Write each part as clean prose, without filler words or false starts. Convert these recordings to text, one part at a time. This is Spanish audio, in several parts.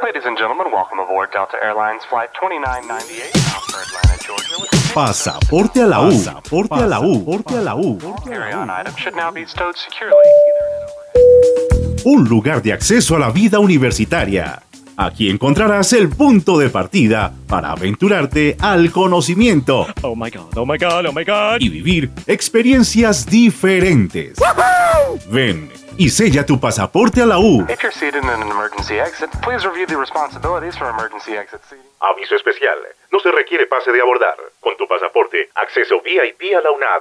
Ladies and gentlemen, welcome aboard Delta Airlines Flight 2998 bound for Atlanta, Georgia. Pasaporte a la U. Pasaporte a la U. Pasaporte a la U. Carry-on items should now be stowed securely, either in an overhead. Un lugar de acceso a la vida universitaria. Aquí encontrarás el punto de partida para aventurarte al conocimiento. Oh my god, oh my god, oh my god. Y vivir experiencias diferentes. Ven y sella tu pasaporte a la U. If you're seated in an emergency exit, please review the responsibilities for emergency exit seating. Aviso especial. No se requiere pase de abordar. Con tu pasaporte, acceso VIP a la UNAD.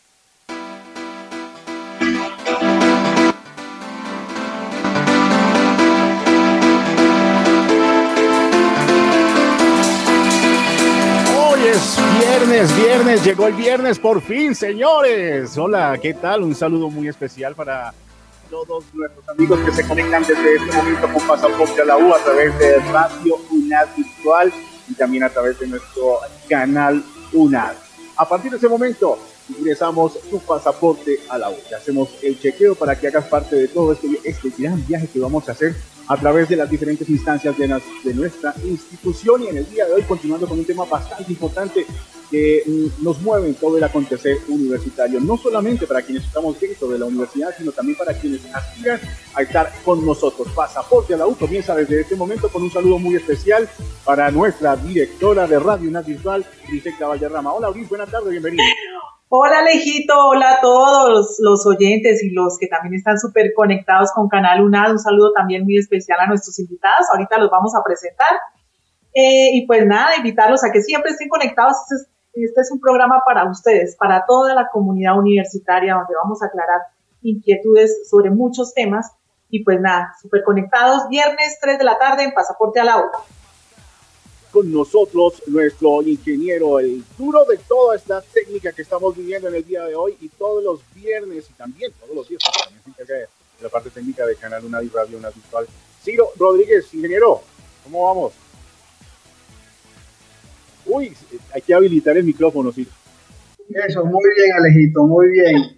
Hoy es viernes, llegó el viernes por fin, señores. Hola, ¿qué tal? Un saludo muy especial para todos nuestros amigos que se conectan desde este momento con Pasaporte a la U a través de Radio UNAD Virtual y también a través de nuestro canal UNAD. A partir de ese momento ingresamos tu pasaporte a la U. Te hacemos el chequeo para que hagas parte de todo este gran viaje que vamos a hacer a través de las diferentes instancias de nuestra institución. Y en el día de hoy, continuando con un tema bastante importante que nos mueve en todo el acontecer universitario, no solamente para quienes estamos dentro de la universidad, sino también para quienes aspiran a estar con nosotros. Pasaporte a la U comienza desde este momento con un saludo muy especial para nuestra directora de Radio UNAD Virtual, Grisel Valderrama. Hola, Gris, buenas tardes, bienvenida. Hola Alejito, hola a todos los oyentes y los que también están súper conectados con Canal UNAD. Un saludo también muy especial a nuestros invitados, ahorita los vamos a presentar. Y pues nada, invitarlos a que siempre estén conectados. Este es un programa para ustedes, para toda la comunidad universitaria, donde vamos a aclarar inquietudes sobre muchos temas. Y pues nada, súper conectados, viernes 3 de la tarde en Pasaporte a la U. Con nosotros nuestro ingeniero, el duro de toda esta técnica que estamos viviendo en el día de hoy y todos los viernes y también todos los días, porque también se encarga de la parte técnica de Canal UNAD y Radio UNAD Virtual. Ciro Rodríguez, ingeniero, ¿cómo vamos? Uy, hay que habilitar el micrófono, Ciro. Eso, muy bien, Alejito, muy bien.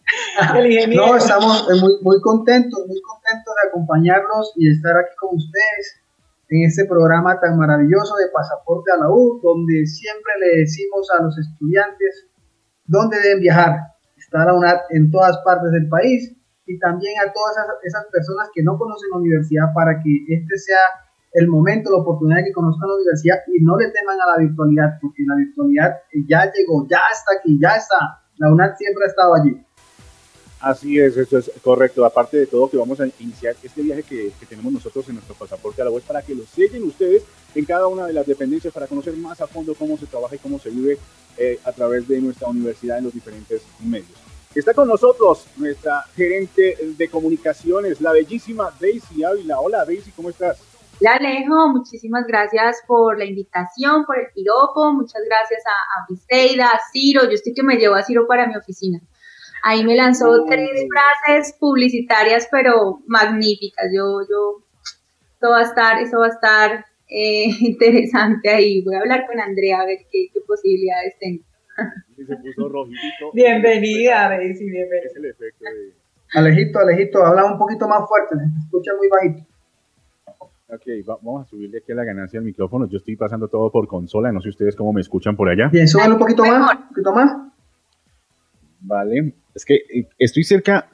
No, estamos muy contentos de acompañarlos y estar aquí con ustedes en este programa tan maravilloso de Pasaporte a la U, donde siempre le decimos a los estudiantes dónde deben viajar. Está la UNAD en todas partes del país y también a todas esas personas que no conocen la universidad para que este sea el momento, la oportunidad de que conozcan la universidad y no le teman a la virtualidad, porque la virtualidad ya llegó, ya está aquí, ya está. La UNAD siempre ha estado allí. Así es, eso es correcto. Aparte de todo, que vamos a iniciar este viaje que tenemos nosotros en nuestro pasaporte a la web para que lo sellen ustedes en cada una de las dependencias para conocer más a fondo cómo se trabaja y cómo se vive a través de nuestra universidad en los diferentes medios. Está con nosotros nuestra gerente de comunicaciones, la bellísima Daisy Ávila. Hola Daisy, ¿cómo estás? Hola Alejo, muchísimas gracias por la invitación, por el piropo, muchas gracias a Briseida, a Ciro. Yo estoy que me llevo a Ciro para mi oficina. Ahí me lanzó 3 frases publicitarias, pero magníficas. Eso va a estar interesante ahí. Voy a hablar con Andrea a ver qué posibilidades tengo. Se puso rojito. Bienvenida, Daisy, bienvenida. Es el efecto de... Alejito, habla un poquito más fuerte, se escucha muy bajito. Ok, vamos a subirle aquí a la ganancia del micrófono. Yo estoy pasando todo por consola, no sé ustedes cómo me escuchan por allá. Bien, súbalo un poquito más. Vale, es que estoy cerca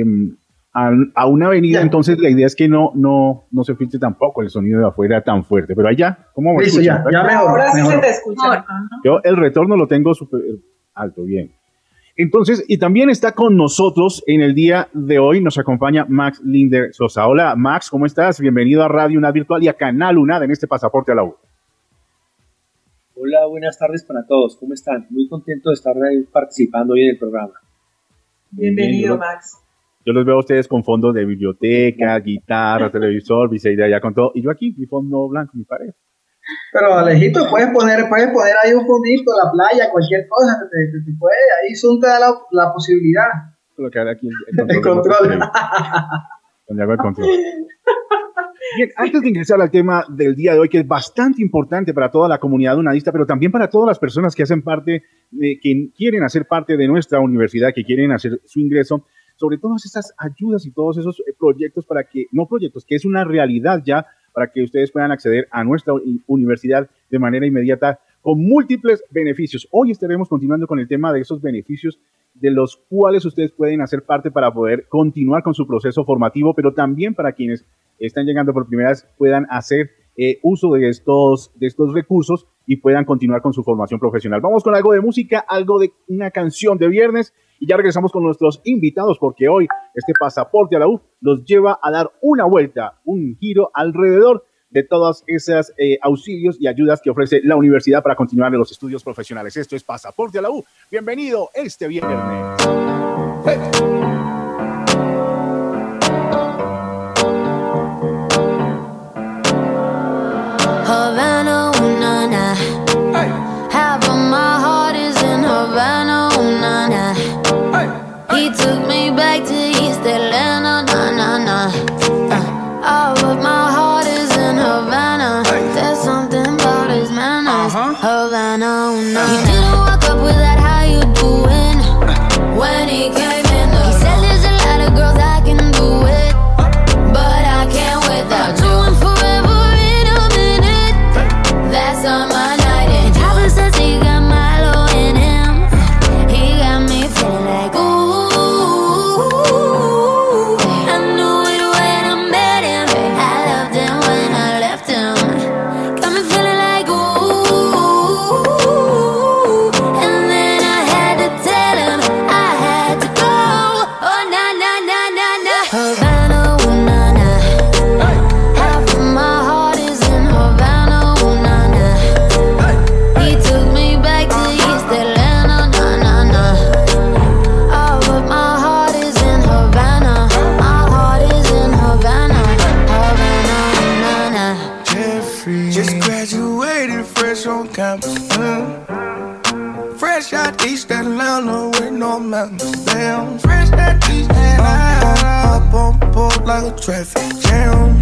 a una avenida, entonces la idea es que no se filtre tampoco el sonido de afuera tan fuerte, pero allá, ¿cómo me Listo, escuchan? ya mejor. Ahora sí se te escucha. Yo el retorno lo tengo súper alto, bien. Entonces, y también está con nosotros en el día de hoy, nos acompaña Max Linder Sosa. Hola Max, ¿cómo estás? Bienvenido a Radio UNAD Virtual y a Canal UNAD en este Pasaporte a la U. Hola, buenas tardes para todos, ¿cómo están? Muy contento de estar participando hoy en el programa. Bienvenido, Max. Yo los veo a ustedes con fondos de biblioteca, guitarra, televisor, Briseida ya con todo, y yo aquí, mi fondo blanco, mi pared. Pero Alejito, puedes poner ahí un fondito, la playa, cualquier cosa, te puede, ahí Zoom te da la posibilidad. Colocar aquí el control. Donde hago el control. Bien, antes de ingresar al tema del día de hoy, que es bastante importante para toda la comunidad unadista, pero también para todas las personas que hacen parte, que quieren hacer parte de nuestra universidad, que quieren hacer su ingreso, sobre todas esas ayudas y todos esos proyectos que es una realidad ya para que ustedes puedan acceder a nuestra universidad de manera inmediata con múltiples beneficios. Hoy estaremos continuando con el tema de esos beneficios de los cuales ustedes pueden hacer parte para poder continuar con su proceso formativo, pero también para quienes están llegando por primera vez puedan hacer uso de estos recursos y puedan continuar con su formación profesional. Vamos con algo de música, algo de una canción de viernes y ya regresamos con nuestros invitados porque hoy este pasaporte a la U los lleva a dar una vuelta, un giro alrededor de todas esas auxilios y ayudas que ofrece la universidad para continuar en los estudios profesionales. Esto es Pasaporte a la U. Bienvenido este viernes. ¡Hey! Havana, ooh, na, na. Hey. Half of my heart is in Havana, ooh, na, na. Hey. He took me back to East Atlanta, na, na, na. All of my heart is in Havana. Hey. There's something about his manners. Havana, ooh, na, na. He didn't walk up with that how you doing when he came in. He said there's a lot of girls I can do it, but I can't without you. And forever in a minute, that's on my night. And Papa says he got Milo in him. He got me feeling like ooh. I knew it when I met him. I loved him when I left him. Got me feeling like ooh. And then I had to tell him I had to go. Oh na na na na na. Havana, ooh na na. Half of my heart is in Havana, ooh na na. He took me back to East Atlanta, na na na. All of my heart is in Havana. My heart is in Havana, Havana, na na. Jeffrey just graduated fresh on campus. Fresh out East Atlanta with no mountains. Damn, fresh out East Atlanta. Up on board like a traffic jam.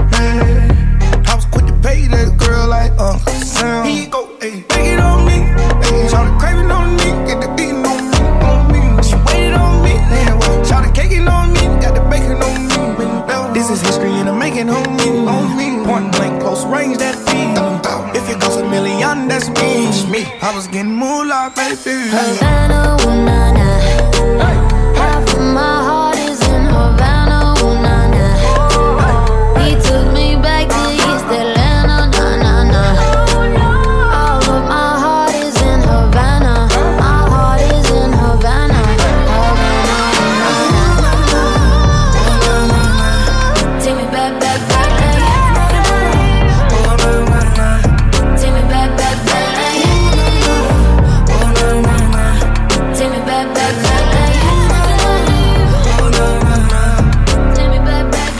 Man, I was quick to pay that girl like Uncle Sam. Here you go, ayy, take it on me. Ayy, shout craving on me, get the beating on me, on me. She waited on me, damn, well, shout caking on me, got the bacon on me. This is history and I'm making on me, on me. Point blank, close range, that feed. If it goes a million, that's me. I was getting moolah, baby. Havana, ooh na na. Half of my heart is in Havana, ooh na na. He took me back to East Atlanta, na na na. All of my heart is in Havana. My heart is in Havana, Havana, na na. Take me back, back, back. Take me back, back, back. Take me back, back, back. Take me back, back,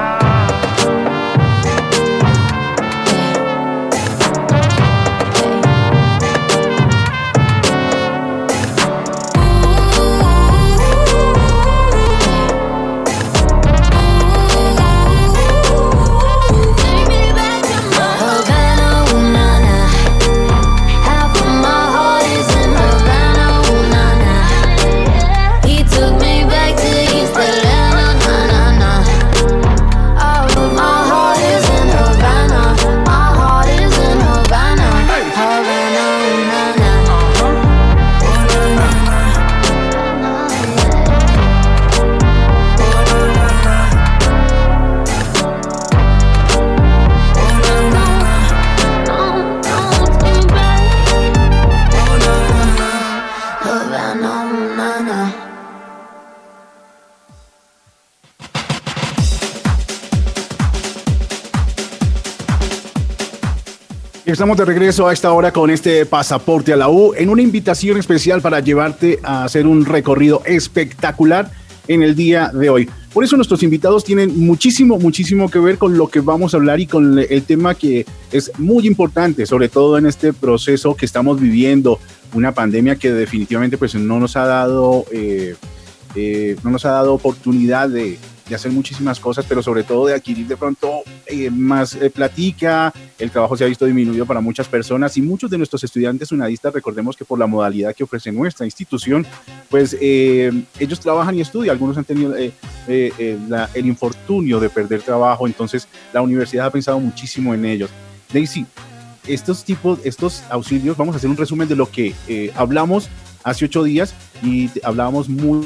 Havana, ooh na na. Half of my heart is in Havana, ooh na na. He took me back to East Atlanta, na na na. All of my heart is in Havana. My heart is in Havana, Havana, ooh na na. Havana, ooh na na. Estamos de regreso a esta hora con este Pasaporte a la U en una invitación especial para llevarte a hacer un recorrido espectacular en el día de hoy. Por eso nuestros invitados tienen muchísimo que ver con lo que vamos a hablar y con el tema que es muy importante, sobre todo en este proceso que estamos viviendo, una pandemia que definitivamente pues no nos ha dado oportunidad de hacer muchísimas cosas, pero sobre todo de adquirir de pronto más platica. El trabajo se ha visto disminuido para muchas personas y muchos de nuestros estudiantes unadistas, recordemos que por la modalidad que ofrece nuestra institución, pues ellos trabajan y estudian, algunos han tenido el infortunio de perder trabajo, entonces la universidad ha pensado muchísimo en ellos. Daisy, estos auxilios, vamos a hacer un resumen de lo que hablamos hace 8 días y hablábamos muy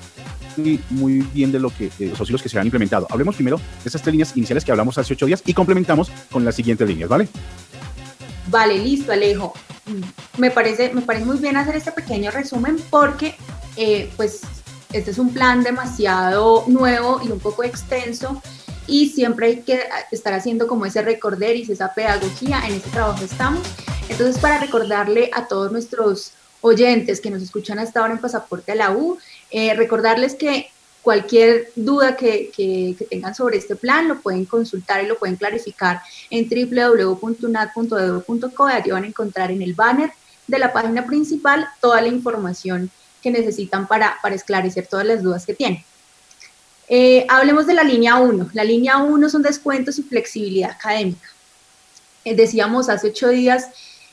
bien de los auxilios que se han implementado. Hablemos primero de esas 3 líneas iniciales que hablamos hace 8 días y complementamos con las siguientes líneas, ¿vale? Vale, listo, Alejo. Me parece muy bien hacer este pequeño resumen porque pues este es un plan demasiado nuevo y un poco extenso y siempre hay que estar haciendo como ese recorderis, esa pedagogía, en ese trabajo estamos. Entonces, para recordarle a todos nuestros oyentes que nos escuchan hasta ahora en Pasaporte a la U, recordarles que cualquier duda que tengan sobre este plan lo pueden consultar y lo pueden clarificar en www.unad.edu.co. Allí van a encontrar en el banner de la página principal toda la información que necesitan para esclarecer todas las dudas que tienen. Hablemos de la línea 1. La línea 1 son descuentos y flexibilidad académica. Decíamos hace 8 días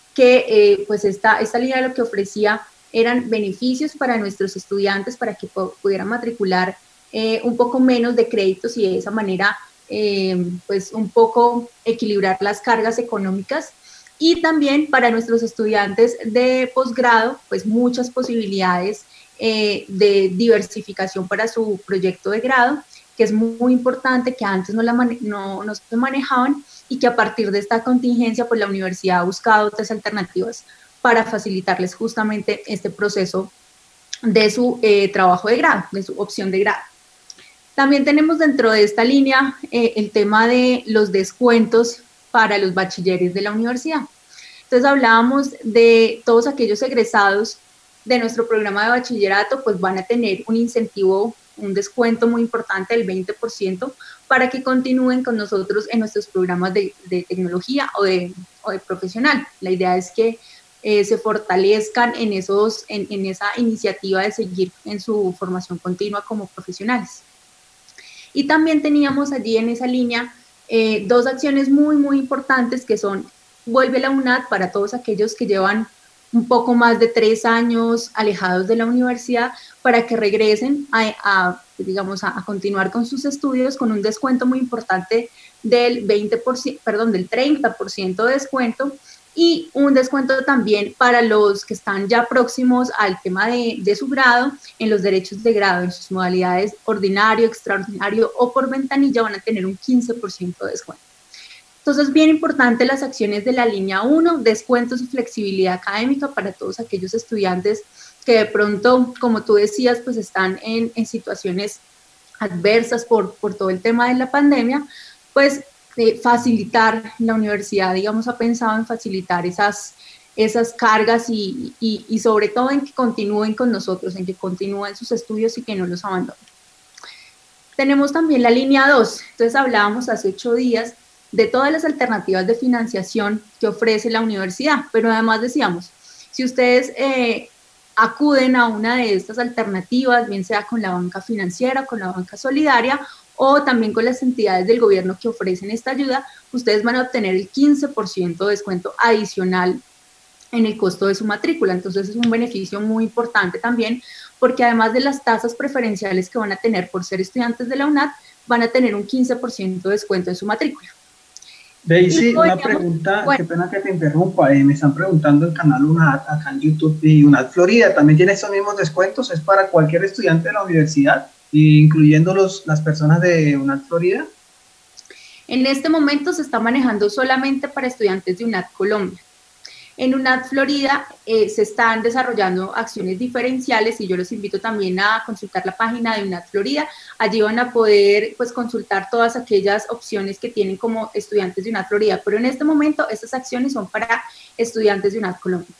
que pues esta línea lo que ofrecía eran beneficios para nuestros estudiantes para que pudieran matricular un poco menos de créditos y de esa manera pues un poco equilibrar las cargas económicas, y también para nuestros estudiantes de posgrado pues muchas posibilidades de diversificación para su proyecto de grado, que es muy importante, que antes no se manejaban y que a partir de esta contingencia pues la universidad ha buscado otras alternativas para facilitarles justamente este proceso de su trabajo de grado, de su opción de grado. También tenemos dentro de esta línea el tema de los descuentos para los bachilleres de la universidad. Entonces hablábamos de todos aquellos egresados de nuestro programa de bachillerato, pues van a tener un incentivo, un descuento muy importante del 20% para que continúen con nosotros en nuestros programas de tecnología o de profesional. La idea es que se fortalezcan en esa iniciativa de seguir en su formación continua como profesionales. Y también teníamos allí en esa línea 2 acciones muy importantes que son Vuelve la UNAD para todos aquellos que llevan un poco más de 3 años alejados de la universidad para que regresen a continuar con sus estudios con un descuento muy importante del 30% de descuento, y un descuento también para los que están ya próximos al tema de su grado en los derechos de grado, en sus modalidades ordinario, extraordinario o por ventanilla van a tener un 15% de descuento. Entonces, bien importante las acciones de la línea 1, descuentos y flexibilidad académica para todos aquellos estudiantes que de pronto, como tú decías, pues están en situaciones adversas por todo el tema de la pandemia, pues facilitar, la universidad, digamos, ha pensado en facilitar esas cargas y sobre todo en que continúen con nosotros, en que continúen sus estudios y que no los abandonen. Tenemos también la línea 2, entonces hablábamos hace 8 días de todas las alternativas de financiación que ofrece la universidad, pero además decíamos, si ustedes acuden a una de estas alternativas, bien sea con la banca financiera, con la banca solidaria o también con las entidades del gobierno que ofrecen esta ayuda, ustedes van a obtener el 15% de descuento adicional en el costo de su matrícula. Entonces es un beneficio muy importante también, porque además de las tasas preferenciales que van a tener por ser estudiantes de la UNAD, van a tener un 15% de descuento en su matrícula. Daisy, una pregunta, bueno, qué pena que te interrumpa, me están preguntando el canal UNAD acá en YouTube, y UNAD Florida también tiene estos mismos descuentos, es para cualquier estudiante de la universidad, incluyendo las personas de UNAD Florida. En este momento se está manejando solamente para estudiantes de UNAD Colombia. En UNAD Florida se están desarrollando acciones diferenciales y yo los invito también a consultar la página de UNAD Florida. Allí van a poder pues consultar todas aquellas opciones que tienen como estudiantes de UNAD Florida, pero en este momento estas acciones son para estudiantes de UNAD Colombia.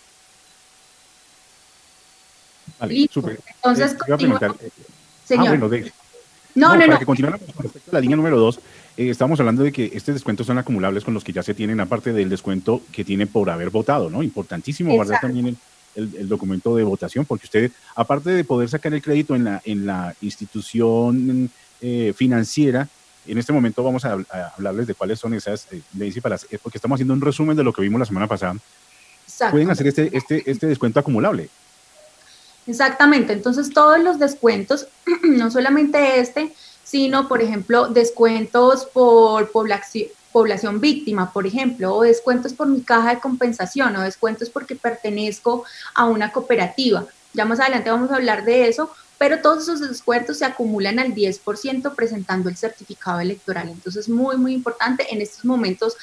Vale, súper. Entonces, señor. Bueno, para que continuemos con respecto a la línea número 2, estamos hablando de que estos descuentos son acumulables con los que ya se tienen, aparte del descuento que tiene por haber votado, ¿no? Importantísimo guardar también el documento de votación, porque usted, aparte de poder sacar el crédito en la institución financiera, en este momento vamos a hablarles de cuáles son esas, porque estamos haciendo un resumen de lo que vimos la semana pasada. Pueden hacer este descuento acumulable. Exactamente, entonces todos los descuentos, no solamente este, sino, por ejemplo, descuentos por población víctima, por ejemplo, o descuentos por mi caja de compensación, o descuentos porque pertenezco a una cooperativa. Ya más adelante vamos a hablar de eso, pero todos esos descuentos se acumulan al 10% presentando el certificado electoral. Entonces, muy, muy importante en estos momentos,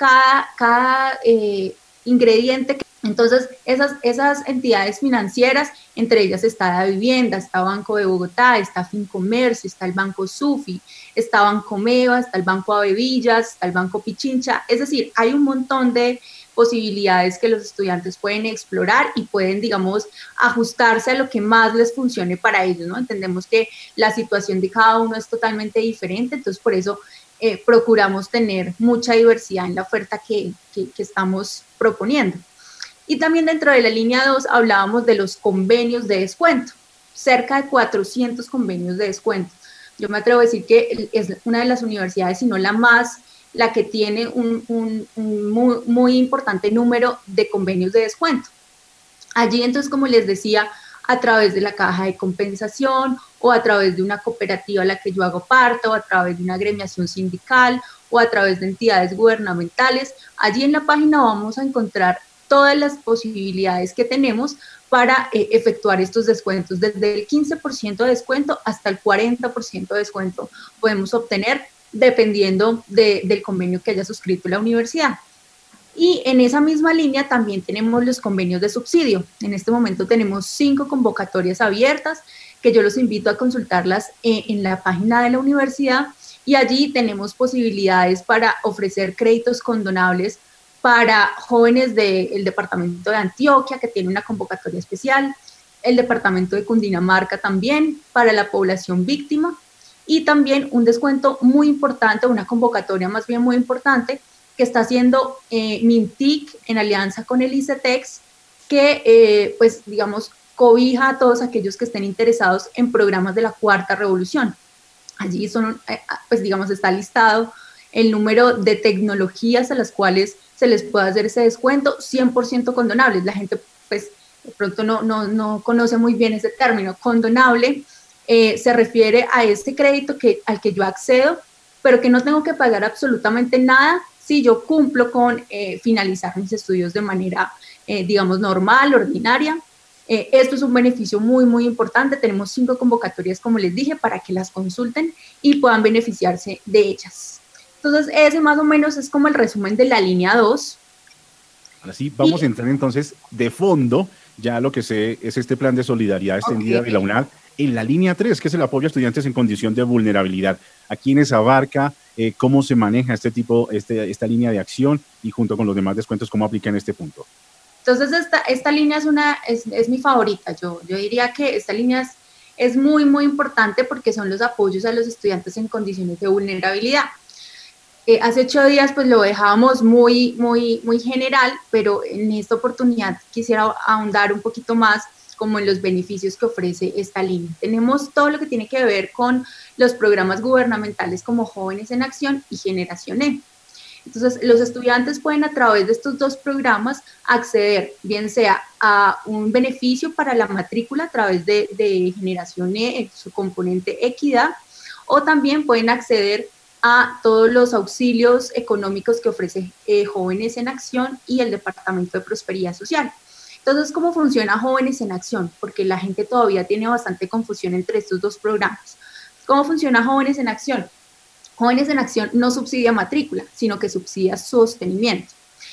cada ingrediente. Entonces, esas entidades financieras, entre ellas está Da Vivienda, está Banco de Bogotá, está Fincomercio, está el Banco Sufi, está Bancomeva, está el Banco Avevillas, está el Banco Pichincha. Es decir, hay un montón de posibilidades que los estudiantes pueden explorar y pueden, digamos, ajustarse a lo que más les funcione para ellos, ¿no? Entendemos que la situación de cada uno es totalmente diferente, entonces por eso procuramos tener mucha diversidad en la oferta que estamos proponiendo. Y también dentro de la línea 2 hablábamos de los convenios de descuento, cerca de 400 convenios de descuento. Yo me atrevo a decir que es una de las universidades, si no la más, la que tiene un muy importante número de convenios de descuento. Allí entonces, como les decía, a través de la caja de compensación o a través de una cooperativa a la que yo hago parte o a través de una agremiación sindical o a través de entidades gubernamentales, allí en la página vamos a encontrar todas las posibilidades que tenemos para efectuar estos descuentos. Desde el 15% de descuento hasta el 40% de descuento podemos obtener dependiendo del convenio que haya suscrito la universidad. Y en esa misma línea también tenemos los convenios de subsidio. En este momento tenemos 5 convocatorias abiertas que yo los invito a consultarlas en la página de la universidad, y allí tenemos posibilidades para ofrecer créditos condonables para jóvenes del departamento de Antioquia, que tiene una convocatoria especial, el departamento de Cundinamarca también, para la población víctima, y también un descuento muy importante, una convocatoria más bien muy importante, que está haciendo Mintic en alianza con el ICETEX, que pues digamos cobija a todos aquellos que estén interesados en programas de la Cuarta Revolución. Allí son, pues digamos, está listado el número de tecnologías a las cuales se les puede hacer ese descuento, 100% condonables. La gente pues de pronto no conoce muy bien ese término. Condonable se refiere a este crédito al que yo accedo, pero que no tengo que pagar absolutamente nada si yo cumplo con finalizar mis estudios de manera, digamos, normal, ordinaria. Esto es un beneficio muy, muy importante. Tenemos 5 convocatorias, como les dije, para que las consulten y puedan beneficiarse de ellas. Entonces, ese más o menos es como el resumen de la línea 2. Ahora sí, vamos a entrar entonces de fondo ya lo que es este plan de solidaridad extendida de la UNAD en la línea 3, que es el apoyo a estudiantes en condición de vulnerabilidad. ¿A quiénes abarca? ¿Cómo se maneja esta línea de acción? Y junto con los demás descuentos, ¿cómo aplica en este punto? Entonces, esta línea es mi favorita. Yo diría que esta línea es muy, muy importante porque son los apoyos a los estudiantes en condiciones de vulnerabilidad. Hace 8 días pues lo dejábamos muy, muy, muy general, pero en esta oportunidad quisiera ahondar un poquito más como en los beneficios que ofrece esta línea. Tenemos todo lo que tiene que ver con los programas gubernamentales como Jóvenes en Acción y Generación E. Entonces, los estudiantes pueden a través de estos 2 programas acceder, bien sea a un beneficio para la matrícula a través de Generación E, su componente equidad, o también pueden acceder a todos los auxilios económicos que ofrece Jóvenes en Acción y el Departamento de Prosperidad Social. Entonces, ¿cómo funciona Jóvenes en Acción? Porque la gente todavía tiene bastante confusión entre estos 2 programas. ¿Cómo funciona Jóvenes en Acción? Jóvenes en Acción no subsidia matrícula, sino que subsidia sostenimiento.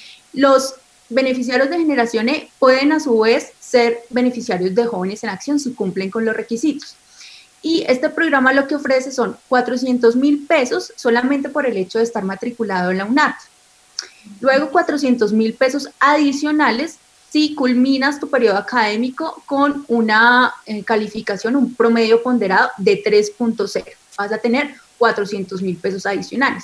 Los beneficiarios de Generación E pueden a su vez ser beneficiarios de Jóvenes en Acción si cumplen con los requisitos. Y este programa lo que ofrece son 400.000 pesos solamente por el hecho de estar matriculado en la UNAD. Luego 400.000 pesos adicionales si culminas tu periodo académico con una calificación, un promedio ponderado de 3.0. Vas a tener 400.000 pesos adicionales.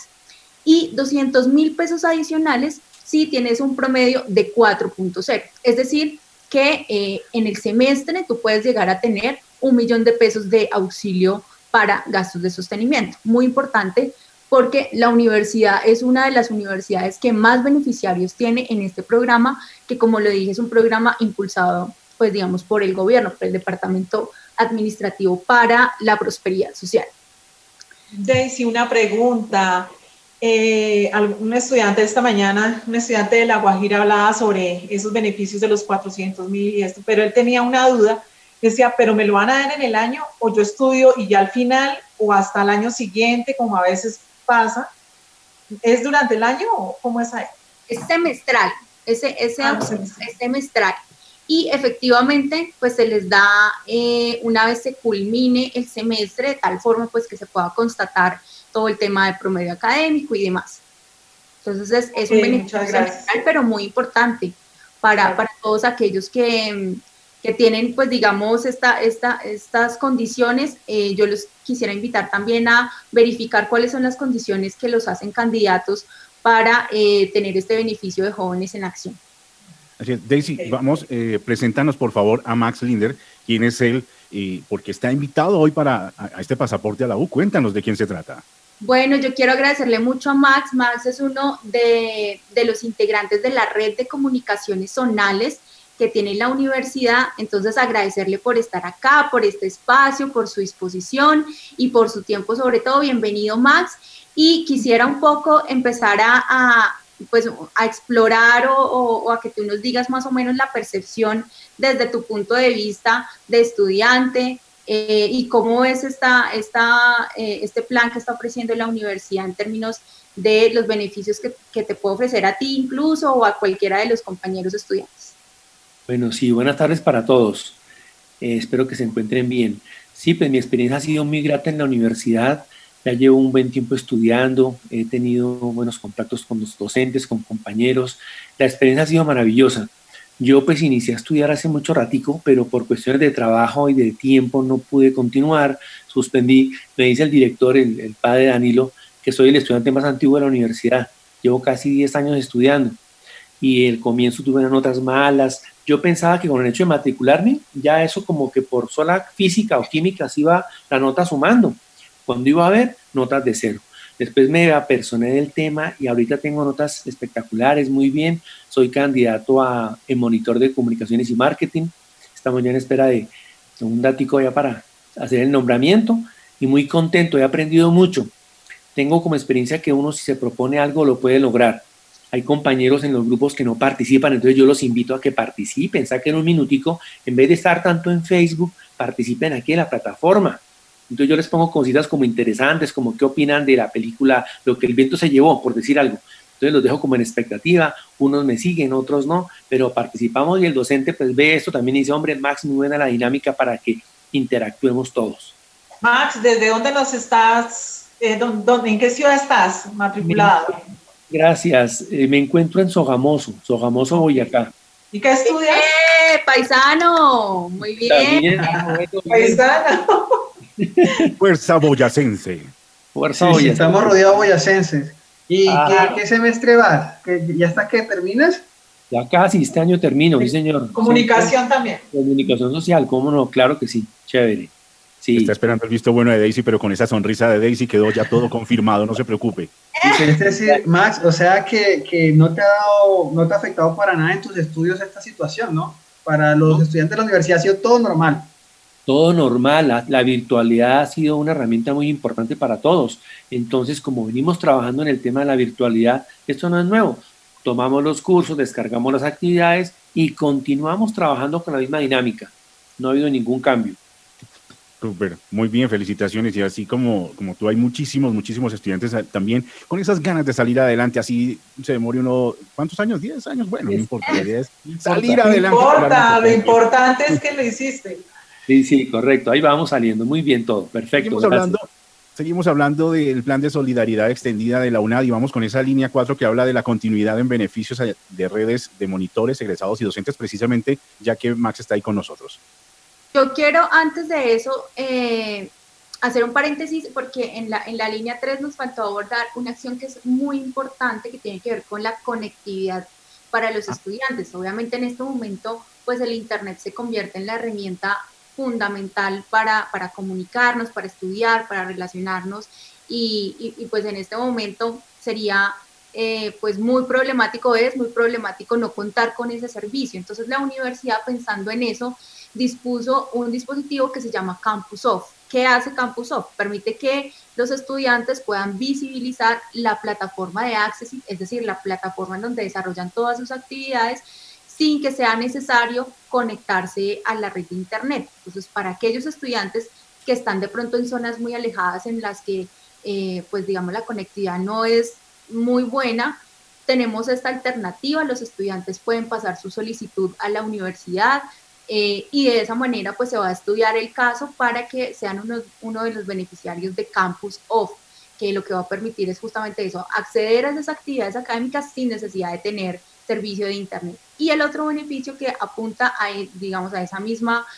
Y 200.000 pesos adicionales si tienes un promedio de 4.0. Es decir, que en el semestre tú puedes llegar a tener 1 millón de pesos de auxilio para gastos de sostenimiento. Muy importante porque la universidad es una de las universidades que más beneficiarios tiene en este programa, que como lo dije es un programa impulsado pues digamos, por el gobierno, por el Departamento Administrativo para la Prosperidad Social. Daisy, una pregunta. Un estudiante esta mañana, un estudiante de La Guajira hablaba sobre esos beneficios de los 400.000 y esto, pero él tenía una duda, decía, pero ¿me lo van a dar en el año o yo estudio y ya al final o hasta el año siguiente, como a veces pasa? ¿Es durante el año o cómo es ahí? Es semestral, es semestral. Y efectivamente, pues se les da una vez se culmine el semestre, de tal forma pues que se pueda constatar todo el tema de promedio académico y demás. Entonces es un beneficio semestral, pero muy importante para todos aquellos que tienen, pues digamos, estas condiciones. Yo los quisiera invitar también a verificar cuáles son las condiciones que los hacen candidatos para tener este beneficio de Jóvenes en Acción. Así es. Daisy, vamos, preséntanos por favor a Max Linder, quién es él, porque está invitado hoy a este pasaporte a la U. Cuéntanos de quién se trata. Bueno, yo quiero agradecerle mucho a Max. Max es uno de los integrantes de la red de comunicaciones zonales que tiene la universidad, entonces agradecerle por estar acá, por este espacio, por su disposición y por su tiempo, sobre todo. Bienvenido, Max, y quisiera un poco empezar a explorar o a que tú nos digas más o menos la percepción desde tu punto de vista de estudiante y cómo es este plan que está ofreciendo la universidad en términos de los beneficios que te puede ofrecer a ti incluso o a cualquiera de los compañeros estudiantes. Bueno, sí, buenas tardes para todos. Espero que se encuentren bien. Sí, pues mi experiencia ha sido muy grata en la universidad. Ya llevo un buen tiempo estudiando, he tenido buenos contactos con los docentes, con compañeros. La experiencia ha sido maravillosa. Yo pues inicié a estudiar hace mucho ratico, pero por cuestiones de trabajo y de tiempo no pude continuar, suspendí. Me dice el director, el padre Danilo, que soy el estudiante más antiguo de la universidad. Llevo casi 10 años estudiando y el comienzo tuve unas notas malas. Yo pensaba que con el hecho de matricularme, ya eso como que por sola física o química se iba la nota sumando. Cuando iba a ver, notas de 0. Después me apersoné del tema y ahorita tengo notas espectaculares, muy bien. Soy candidato en monitor de comunicaciones y marketing. Estamos ya en espera de un datico ya para hacer el nombramiento y muy contento, he aprendido mucho. Tengo como experiencia que uno si se propone algo lo puede lograr. Hay compañeros en los grupos que no participan, entonces yo los invito a que participen, saquen un minutico, en vez de estar tanto en Facebook, participen aquí en la plataforma. Entonces yo les pongo cositas como interesantes, como qué opinan de la película Lo que el viento se llevó, por decir algo. Entonces los dejo como en expectativa, unos me siguen, otros no, pero participamos y el docente pues ve esto también y dice, hombre, Max, muy buena la dinámica para que interactuemos todos. Max, ¿desde dónde nos estás? ¿En qué ciudad estás matriculado? Gracias, me encuentro en Sogamoso, Boyacá. ¿Y qué estudias? Paisano, muy bien. Paisano. Fuerza boyacense. Fuerza boyacense. Sí, estamos rodeados de boyacenses. ¿Y qué semestre vas? ¿Ya hasta que terminas? Ya casi, este año termino, sí señor. Comunicación también. Comunicación social, ¿cómo no? Claro que sí, chévere. Sí. Está esperando el visto bueno de Daisy, pero con esa sonrisa de Daisy quedó ya todo confirmado, no se preocupe. Es decir, Max, o sea que no te ha afectado para nada en tus estudios esta situación, ¿no? Para los estudiantes de la universidad ha sido todo normal. Todo normal, la virtualidad ha sido una herramienta muy importante para todos. Entonces, como venimos trabajando en el tema de la virtualidad, esto no es nuevo. Tomamos los cursos, descargamos las actividades y continuamos trabajando con la misma dinámica. No ha habido ningún cambio. Súper, muy bien, felicitaciones. Y así como tú, hay muchísimos estudiantes también con esas ganas de salir adelante. Así se demore uno, ¿cuántos años? 10 años, bueno, no importa. Salir adelante. No importa, lo importante es que lo hiciste. Sí, correcto, ahí vamos saliendo, muy bien todo, perfecto. Seguimos hablando del plan de solidaridad extendida de la UNAD y vamos con esa línea 4 que habla de la continuidad en beneficios de redes de monitores, egresados y docentes, precisamente ya que Max está ahí con nosotros. Yo quiero antes de eso hacer un paréntesis porque en la línea 3 nos faltó abordar una acción que es muy importante que tiene que ver con la conectividad para los estudiantes. Obviamente en este momento pues el internet se convierte en la herramienta fundamental para comunicarnos, para estudiar, para relacionarnos y pues en este momento sería pues muy problemático no contar con ese servicio. Entonces la universidad, pensando en eso, dispuso un dispositivo que se llama Campusoft. ¿Qué hace Campusoft? Permite que los estudiantes puedan visibilizar la plataforma de Accessing, es decir, la plataforma en donde desarrollan todas sus actividades, sin que sea necesario conectarse a la red de internet. Entonces, para aquellos estudiantes que están de pronto en zonas muy alejadas en las que, pues digamos, la conectividad no es muy buena, tenemos esta alternativa. Los estudiantes pueden pasar su solicitud a la universidad, y de esa manera pues se va a estudiar el caso para que sean uno de los beneficiarios de Campusoft, que lo que va a permitir es justamente eso, acceder a esas actividades académicas sin necesidad de tener servicio de internet. Y el otro beneficio que apunta a, digamos, a ese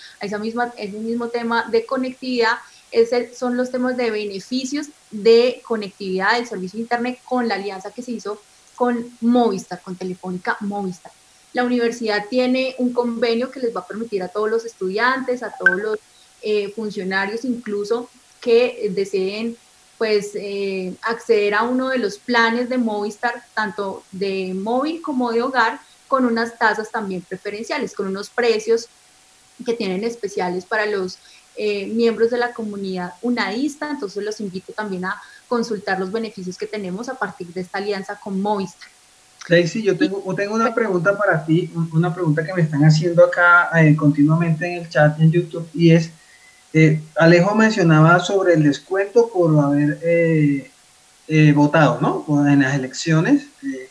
mismo tema de conectividad son los temas de beneficios de conectividad del servicio de internet con la alianza que se hizo con Movistar, con Telefónica Movistar. La universidad tiene un convenio que les va a permitir a todos los estudiantes, a todos los funcionarios incluso que deseen pues acceder a uno de los planes de Movistar, tanto de móvil como de hogar, con unas tasas también preferenciales, con unos precios que tienen especiales para los miembros de la comunidad unadista. Entonces los invito también a consultar los beneficios que tenemos a partir de esta alianza con Movistar. Daisy, yo tengo una pregunta para ti, una pregunta que me están haciendo acá continuamente en el chat en YouTube, y es, Alejo mencionaba sobre el descuento por haber votado, ¿no? En las elecciones,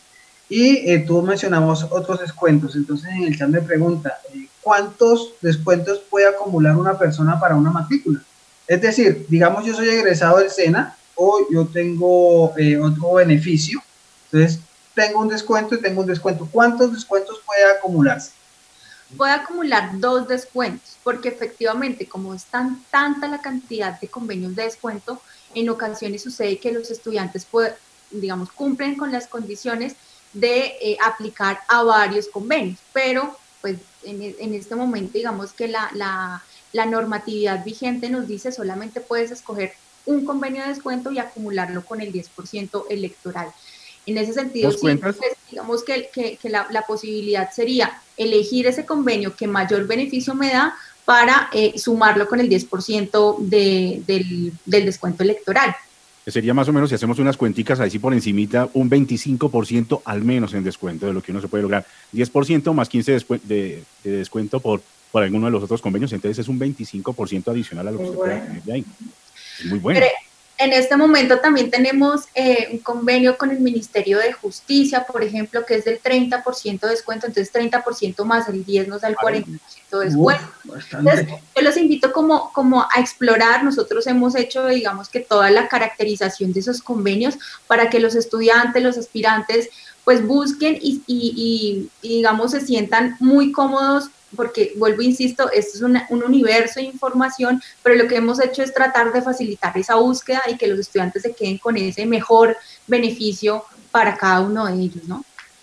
y tú mencionabas otros descuentos. Entonces en el chat me pregunta, ¿cuántos descuentos puede acumular una persona para una matrícula? Es decir, digamos yo soy egresado del SENA o yo tengo otro beneficio, entonces tengo un descuento y tengo un descuento. ¿Cuántos descuentos puede acumularse? Puede acumular 2 descuentos, porque efectivamente, como es tanta la cantidad de convenios de descuento, en ocasiones sucede que los estudiantes, digamos, cumplen con las condiciones de aplicar a varios convenios, pero pues en este momento, digamos que la normatividad vigente nos dice solamente puedes escoger un convenio de descuento y acumularlo con el 10% electoral. En ese sentido, sí, pues, digamos que la posibilidad sería elegir ese convenio que mayor beneficio me da para sumarlo con el 10% del descuento electoral. Sería más o menos, si hacemos unas cuenticas ahí sí por encimita, un 25% al menos en descuento de lo que uno se puede lograr. 10% más 15% de descuento por alguno de los otros convenios, entonces es un 25% adicional a lo que se puede tener de ahí. Es muy bueno. Pero en este momento también tenemos un convenio con el Ministerio de Justicia, por ejemplo, que es del 30% de descuento, entonces 30% más el 10 nos da el 40% de descuento. Entonces, yo los invito como a explorar. Nosotros hemos hecho, digamos, que toda la caracterización de esos convenios para que los estudiantes, los aspirantes, pues busquen y digamos, se sientan muy cómodos, porque vuelvo, insisto, esto es un universo de información, pero lo que hemos hecho es tratar de facilitar esa búsqueda y que los estudiantes se queden con ese mejor beneficio para cada uno de ellos, ¿no?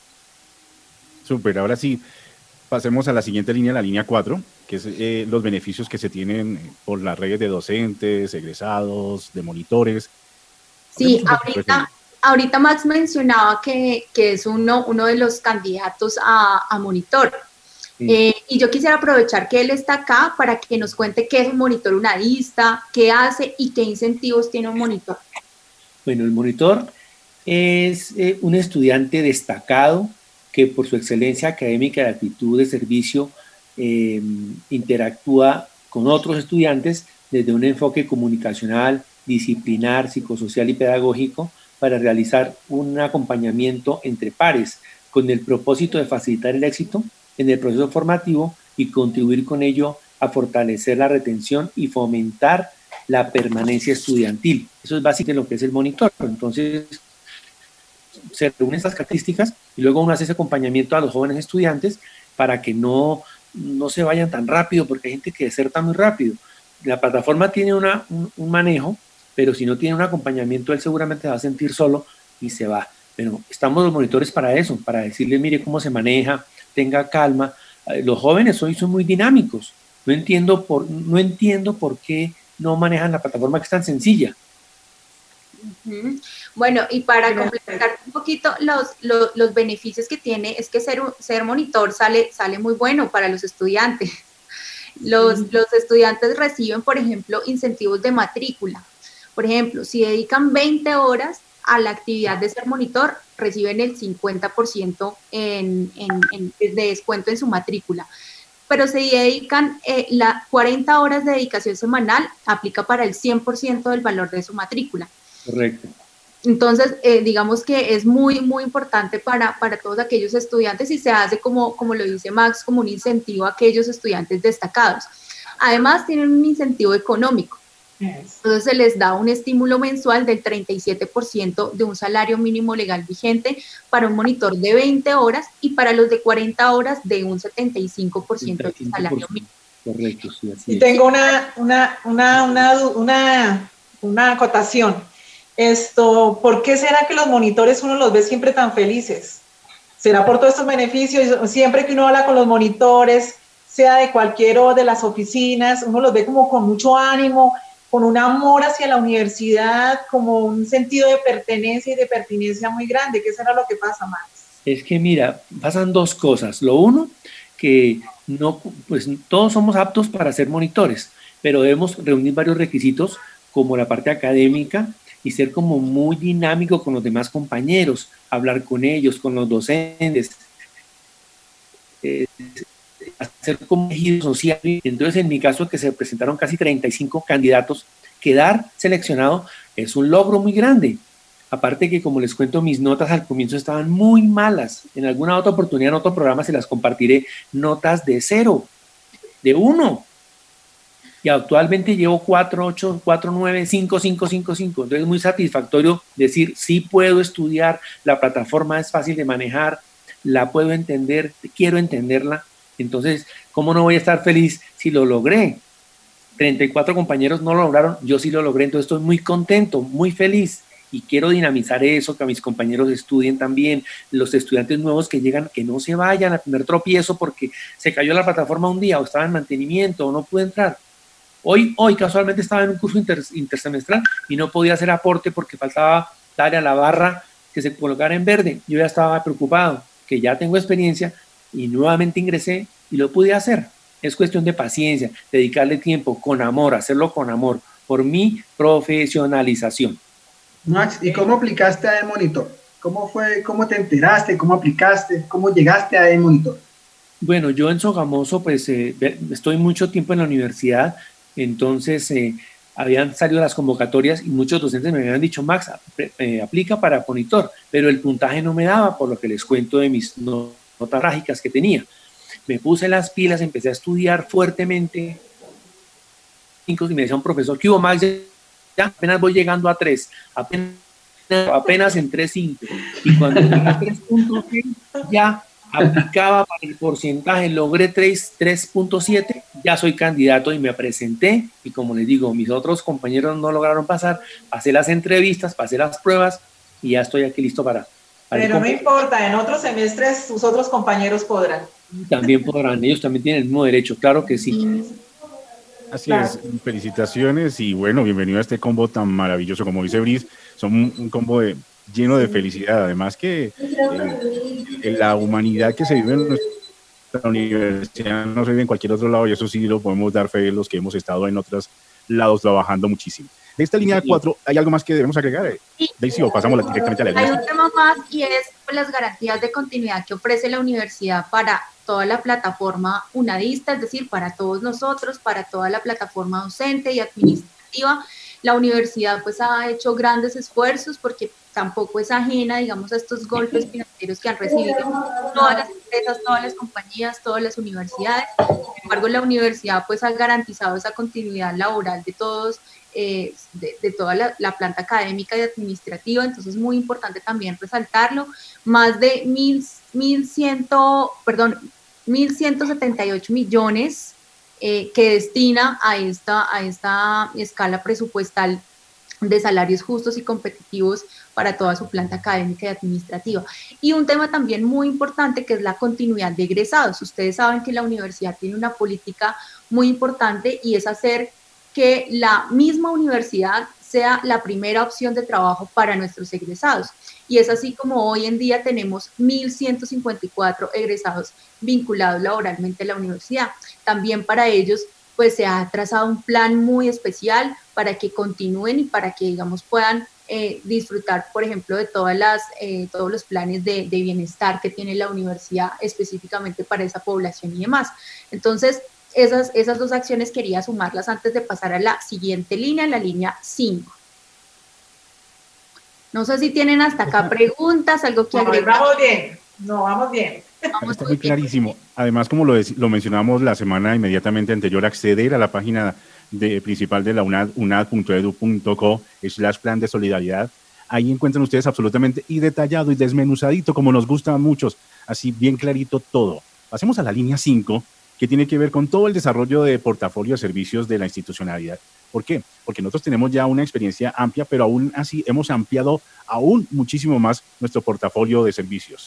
Súper, ahora sí, pasemos a la siguiente línea, la línea 4, que es los beneficios que se tienen por las redes de docentes, egresados, de monitores. Sí, ahorita Max mencionaba que es uno de los candidatos a monitor. Y yo quisiera aprovechar que él está acá para que nos cuente qué es un monitor unadista, qué hace y qué incentivos tiene un monitor. Bueno, el monitor es un estudiante destacado que por su excelencia académica y actitud de servicio interactúa con otros estudiantes desde un enfoque comunicacional, disciplinar, psicosocial y pedagógico para realizar un acompañamiento entre pares con el propósito de facilitar el éxito en el proceso formativo y contribuir con ello a fortalecer la retención y fomentar la permanencia estudiantil. Eso es básicamente lo que es el monitor. Entonces, se reúnen estas características y luego uno hace ese acompañamiento a los jóvenes estudiantes para que no se vayan tan rápido, porque hay gente que deserta muy rápido. La plataforma tiene un manejo, pero si no tiene un acompañamiento, él seguramente se va a sentir solo y se va. Pero estamos los monitores para eso, para decirle, mire cómo se maneja, tenga calma. Los jóvenes hoy son muy dinámicos. No entiendo por qué no manejan la plataforma, que es tan sencilla. Bueno, y para complementar un poquito los beneficios que tiene, es que ser monitor sale muy bueno para los estudiantes. Los estudiantes reciben, por ejemplo, incentivos de matrícula. Por ejemplo, si dedican 20 horas a la actividad de ser monitor, reciben el 50% de descuento en su matrícula. Pero si dedican 40 horas de dedicación semanal, aplica para el 100% del valor de su matrícula. Correcto. Entonces, digamos que es muy, muy importante para todos aquellos estudiantes y se hace, como lo dice Max, como un incentivo a aquellos estudiantes destacados. Además, tienen un incentivo económico. Entonces, se les da un estímulo mensual del 37% de un salario mínimo legal vigente para un monitor de 20 horas y para los de 40 horas de un 75% del salario mínimo. Correcto, sí, así y tengo una acotación. ¿Por qué será que los monitores uno los ve siempre tan felices? ¿Será por todos estos beneficios? Siempre que uno habla con los monitores, sea de cualquiera de las oficinas, uno los ve como con mucho ánimo, con un amor hacia la universidad, como un sentido de pertenencia y de pertinencia muy grande. ¿Qué será lo que pasa, Max? Es que mira, pasan dos cosas. Lo uno, que no, pues todos somos aptos para ser monitores, pero debemos reunir varios requisitos, como la parte académica, y ser como muy dinámico con los demás compañeros, hablar con ellos, con los docentes, hacer como tejido social. Entonces, en mi caso, que se presentaron casi 35 candidatos, quedar seleccionado es un logro muy grande. Aparte que, como les cuento, mis notas al comienzo estaban muy malas. En alguna otra oportunidad, en otro programa, se las compartiré. Notas de 0, de 1. Y actualmente llevo 4.8, 4.9, 5, 5, 5, 5. Entonces es muy satisfactorio decir, sí puedo estudiar, la plataforma es fácil de manejar, la puedo entender, quiero entenderla. Entonces, ¿cómo no voy a estar feliz si lo logré? 34 compañeros no lo lograron, yo sí lo logré, entonces estoy muy contento, muy feliz. Y quiero dinamizar eso, que mis compañeros estudien también, los estudiantes nuevos que llegan, que no se vayan al primer tropiezo porque se cayó la plataforma un día o estaba en mantenimiento o no pude entrar. Hoy casualmente estaba en un curso intersemestral y no podía hacer aporte porque faltaba darle a la barra que se colocara en verde. Yo ya estaba preocupado, que ya tengo experiencia y nuevamente ingresé y lo pude hacer. Es cuestión de paciencia, dedicarle tiempo, con amor, hacerlo con amor, por mi profesionalización. Max, ¿y cómo aplicaste a eMonitor? ¿Cómo fue? ¿Cómo te enteraste? ¿Cómo aplicaste? ¿Cómo llegaste a eMonitor? Bueno, yo en Sogamoso, pues estoy mucho tiempo en la universidad. Entonces habían salido las convocatorias y muchos docentes me habían dicho, Max, aplica para monitor, pero el puntaje no me daba, por lo que les cuento de mis notas trágicas que tenía. Me puse las pilas, empecé a estudiar fuertemente, y me decía un profesor, ¿qué hubo, Max? Ya apenas voy llegando a 3, apenas en 3.5, y cuando llegué a 3.6 ya aplicaba para el porcentaje, logré 3.7, ya soy candidato y me presenté, y como les digo, mis otros compañeros no lograron pasar, pasé las entrevistas, pasé las pruebas y ya estoy aquí listo para pero no importa, en otros semestres sus otros compañeros podrán. También podrán, ellos también tienen el mismo derecho, claro que sí. Así es, felicitaciones y bueno, bienvenido a este combo tan maravilloso como dice Brice, son un combo lleno de felicidad, además que la humanidad que se vive en nuestra universidad no se vive en cualquier otro lado y eso sí lo podemos dar fe de los que hemos estado en otros lados trabajando muchísimo. De esta línea 4, ¿hay algo más que debemos agregar? Sí. Daisy, o pasamos directamente a la línea. Hay un tema más y es las garantías de continuidad que ofrece la universidad para toda la plataforma unadista, es decir, para todos nosotros, para toda la plataforma docente y administrativa. La universidad pues ha hecho grandes esfuerzos porque tampoco es ajena, digamos, a estos golpes financieros que han recibido todas las empresas, todas las compañías, todas las universidades. Sin embargo, la universidad pues ha garantizado esa continuidad laboral de todos, de toda la planta académica y administrativa, entonces es muy importante también resaltarlo. Más de 1.178 millones que destina a esta escala presupuestal de salarios justos y competitivos para toda su planta académica y administrativa. Y un tema también muy importante que es la continuidad de egresados. Ustedes saben que la universidad tiene una política muy importante y es hacer que la misma universidad sea la primera opción de trabajo para nuestros egresados. Y es así como hoy en día tenemos 1.154 egresados vinculados laboralmente a la universidad. También para ellos pues se ha trazado un plan muy especial para que continúen y para que, digamos, puedan disfrutar, por ejemplo, de todos los planes de bienestar que tiene la universidad específicamente para esa población y demás. Entonces, esas dos acciones quería sumarlas antes de pasar a la siguiente línea, la línea 5. No sé si tienen hasta acá preguntas, algo que agregar. Vamos bien, vamos bien. Está muy clarísimo. Además, como lo mencionamos la semana inmediatamente anterior, acceder a la página principal de la UNAD, unad.edu.co/plan de solidaridad. Ahí encuentran ustedes absolutamente y detallado y desmenuzadito, como nos gusta a muchos, así bien clarito todo. Pasemos a la línea 5, que tiene que ver con todo el desarrollo de portafolio de servicios de la institucionalidad. ¿Por qué? Porque nosotros tenemos ya una experiencia amplia, pero aún así hemos ampliado aún muchísimo más nuestro portafolio de servicios.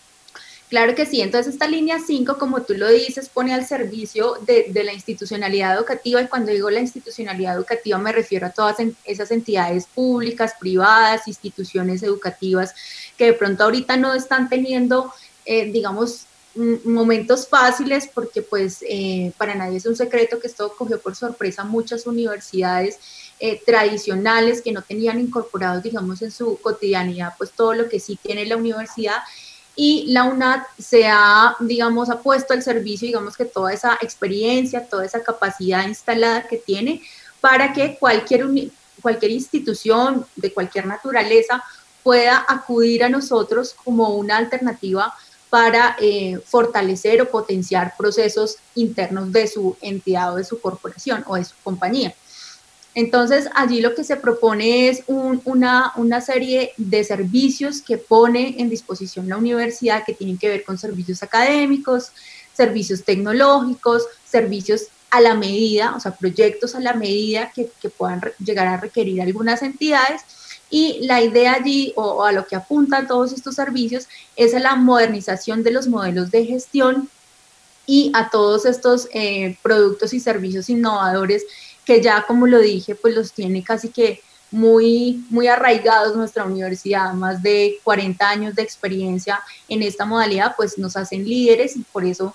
Claro que sí, entonces esta línea 5, como tú lo dices, pone al servicio de la institucionalidad educativa, y cuando digo la institucionalidad educativa me refiero a todas esas entidades públicas, privadas, instituciones educativas que de pronto ahorita no están teniendo, digamos, momentos fáciles, porque pues para nadie es un secreto que esto cogió por sorpresa muchas universidades tradicionales que no tenían incorporados, digamos, en su cotidianidad pues todo lo que sí tiene la universidad. Y la UNAD se ha, digamos, ha puesto al servicio, digamos, que toda esa experiencia, toda esa capacidad instalada que tiene para que cualquier institución de cualquier naturaleza pueda acudir a nosotros como una alternativa para fortalecer o potenciar procesos internos de su entidad o de su corporación o de su compañía. Entonces, allí lo que se propone es una serie de servicios que pone en disposición la universidad, que tienen que ver con servicios académicos, servicios tecnológicos, servicios a la medida, o sea, proyectos a la medida que puedan llegar a requerir algunas entidades. Y la idea allí, o a lo que apuntan todos estos servicios, es a la modernización de los modelos de gestión y a todos estos productos y servicios innovadores que ya, como lo dije, pues los tiene casi que muy, muy arraigados nuestra universidad. Más de 40 años de experiencia en esta modalidad, pues nos hacen líderes, y por eso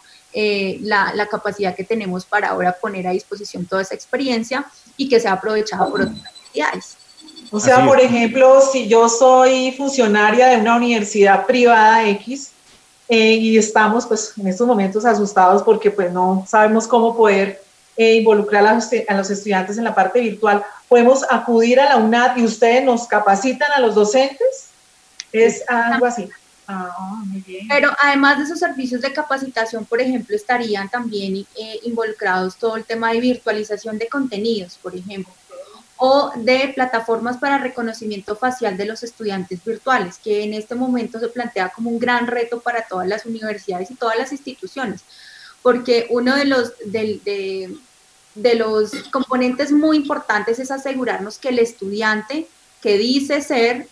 la capacidad que tenemos para ahora poner a disposición toda esa experiencia y que sea aprovechada por otras entidades. O sea, por ejemplo, si yo soy funcionaria de una universidad privada X y estamos pues en estos momentos asustados porque pues no sabemos cómo poder involucrar a los estudiantes en la parte virtual, ¿podemos acudir a la UNAD y ustedes nos capacitan a los docentes? ¿Es algo así? Muy bien. Pero además de esos servicios de capacitación, por ejemplo, estarían también involucrados todo el tema de virtualización de contenidos, por ejemplo, o de plataformas para reconocimiento facial de los estudiantes virtuales, que en este momento se plantea como un gran reto para todas las universidades y todas las instituciones, porque uno de los componentes muy importantes es asegurarnos que el estudiante que dice ser,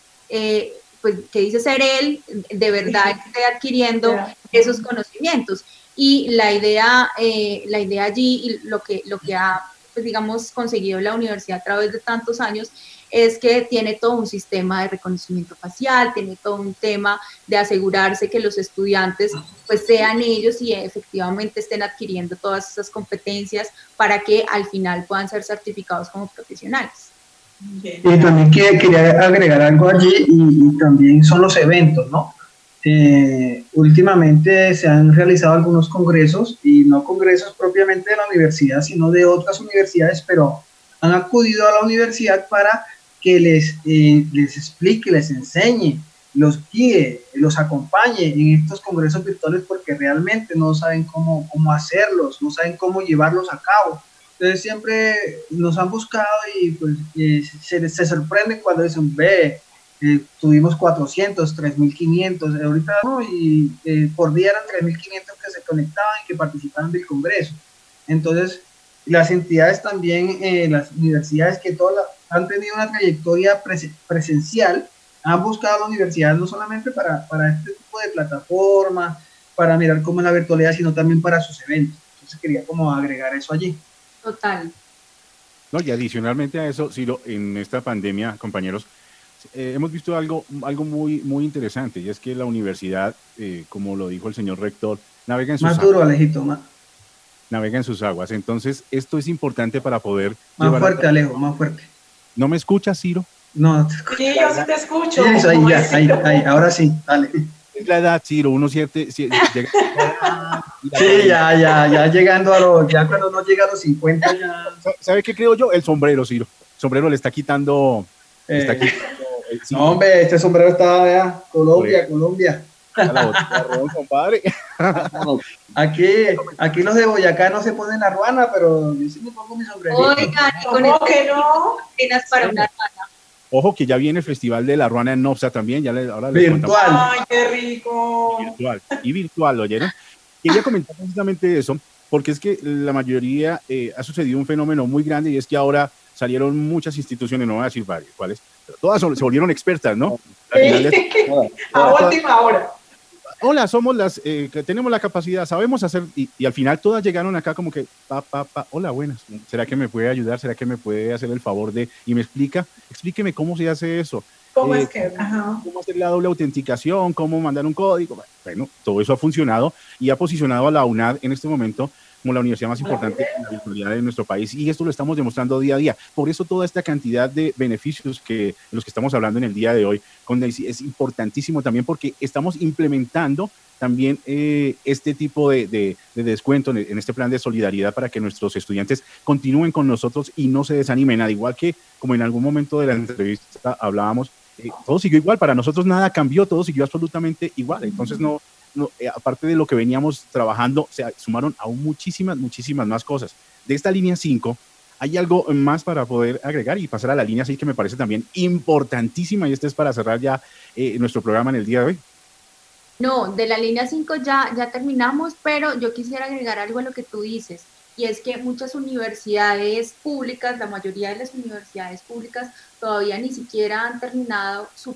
él, de verdad esté adquiriendo esos conocimientos. Y la idea allí, y lo que ha, pues, digamos, conseguido la universidad a través de tantos años, es que tiene todo un sistema de reconocimiento facial, tiene todo un tema de asegurarse que los estudiantes pues sean ellos y efectivamente estén adquiriendo todas esas competencias para que al final puedan ser certificados como profesionales. Y también quería agregar algo allí, y también son los eventos, ¿no? Últimamente se han realizado algunos congresos, y no congresos propiamente de la universidad, sino de otras universidades, pero han acudido a la universidad para que les explique, les enseñe, los guíe, los acompañe en estos congresos virtuales, porque realmente no saben cómo hacerlos, no saben cómo llevarlos a cabo. Entonces siempre nos han buscado y pues se sorprenden cuando dicen, tuvimos 400, 3.500, ahorita no, y por día eran 3.500 que se conectaban y que participaban del congreso. Entonces las entidades también, las universidades que todas han tenido una trayectoria presencial, han buscado a la universidad no solamente para este tipo de plataformas, para mirar cómo es la virtualidad, sino también para sus eventos. Entonces quería como agregar eso allí. Total. No, y adicionalmente a eso, Ciro, en esta pandemia, compañeros, hemos visto algo muy, muy interesante, y es que la universidad, como lo dijo el señor rector, navega en sus aguas. Más duro, Alejito, más. Navega en sus aguas. Entonces, esto es importante para poder... Más fuerte, Alejo, más fuerte. ¿No me escuchas, Ciro? No. Sí, yo sí te escucho. Sí, ahí, ahora sí, dale. Es la edad, Ciro, uno llega... Sí, ya llegando a los... Ya cuando no llega a los 50 ya... ¿Sabe qué creo yo? El sombrero, Ciro. El sombrero le está quitando... no, hombre, este sombrero está... Colombia. Compadre. Aquí los de Boyacá no se ponen la ruana, pero yo sí me pongo mi sombrero. Oigan, y con esto que no. Apenas para una ruana. Ojo que ya viene el festival de la ruana en Nopsa también, ahora virtual. Ay, qué rico. Virtual, ¿oyeron? Quería comentar precisamente eso, porque es que la mayoría ha sucedido un fenómeno muy grande, y es que ahora salieron muchas instituciones, no voy a decir varias, ¿cuáles? Pero todas se volvieron expertas, ¿no? A última hora. Hola, somos las que tenemos la capacidad, sabemos hacer, y al final todas llegaron acá como que, hola, buenas, ¿será que me puede ayudar? ¿Será que me puede hacer el favor de, y me explíqueme cómo se hace eso? ¿Cómo es que? ¿Cómo hacer la doble autenticación? ¿Cómo mandar un código? Bueno, todo eso ha funcionado y ha posicionado a la UNAD en este momento como la universidad más importante en la virtualidad de nuestro país, y esto lo estamos demostrando día a día. Por eso toda esta cantidad de beneficios de los que estamos hablando en el día de hoy con Daisy es importantísimo también, porque estamos implementando también este tipo de descuento en este plan de solidaridad para que nuestros estudiantes continúen con nosotros y no se desanimen, al igual que como en algún momento de la entrevista hablábamos, todo siguió igual, para nosotros nada cambió, todo siguió absolutamente igual, entonces no, aparte de lo que veníamos trabajando, se sumaron aún muchísimas más cosas. De esta línea 5, hay algo más para poder agregar y pasar a la línea 6 que me parece también importantísima, y este es para cerrar ya nuestro programa en el día de hoy. No, de la línea 5 ya terminamos, pero yo quisiera agregar algo a lo que tú dices, y es que muchas universidades públicas, la mayoría de las universidades públicas todavía ni siquiera han terminado su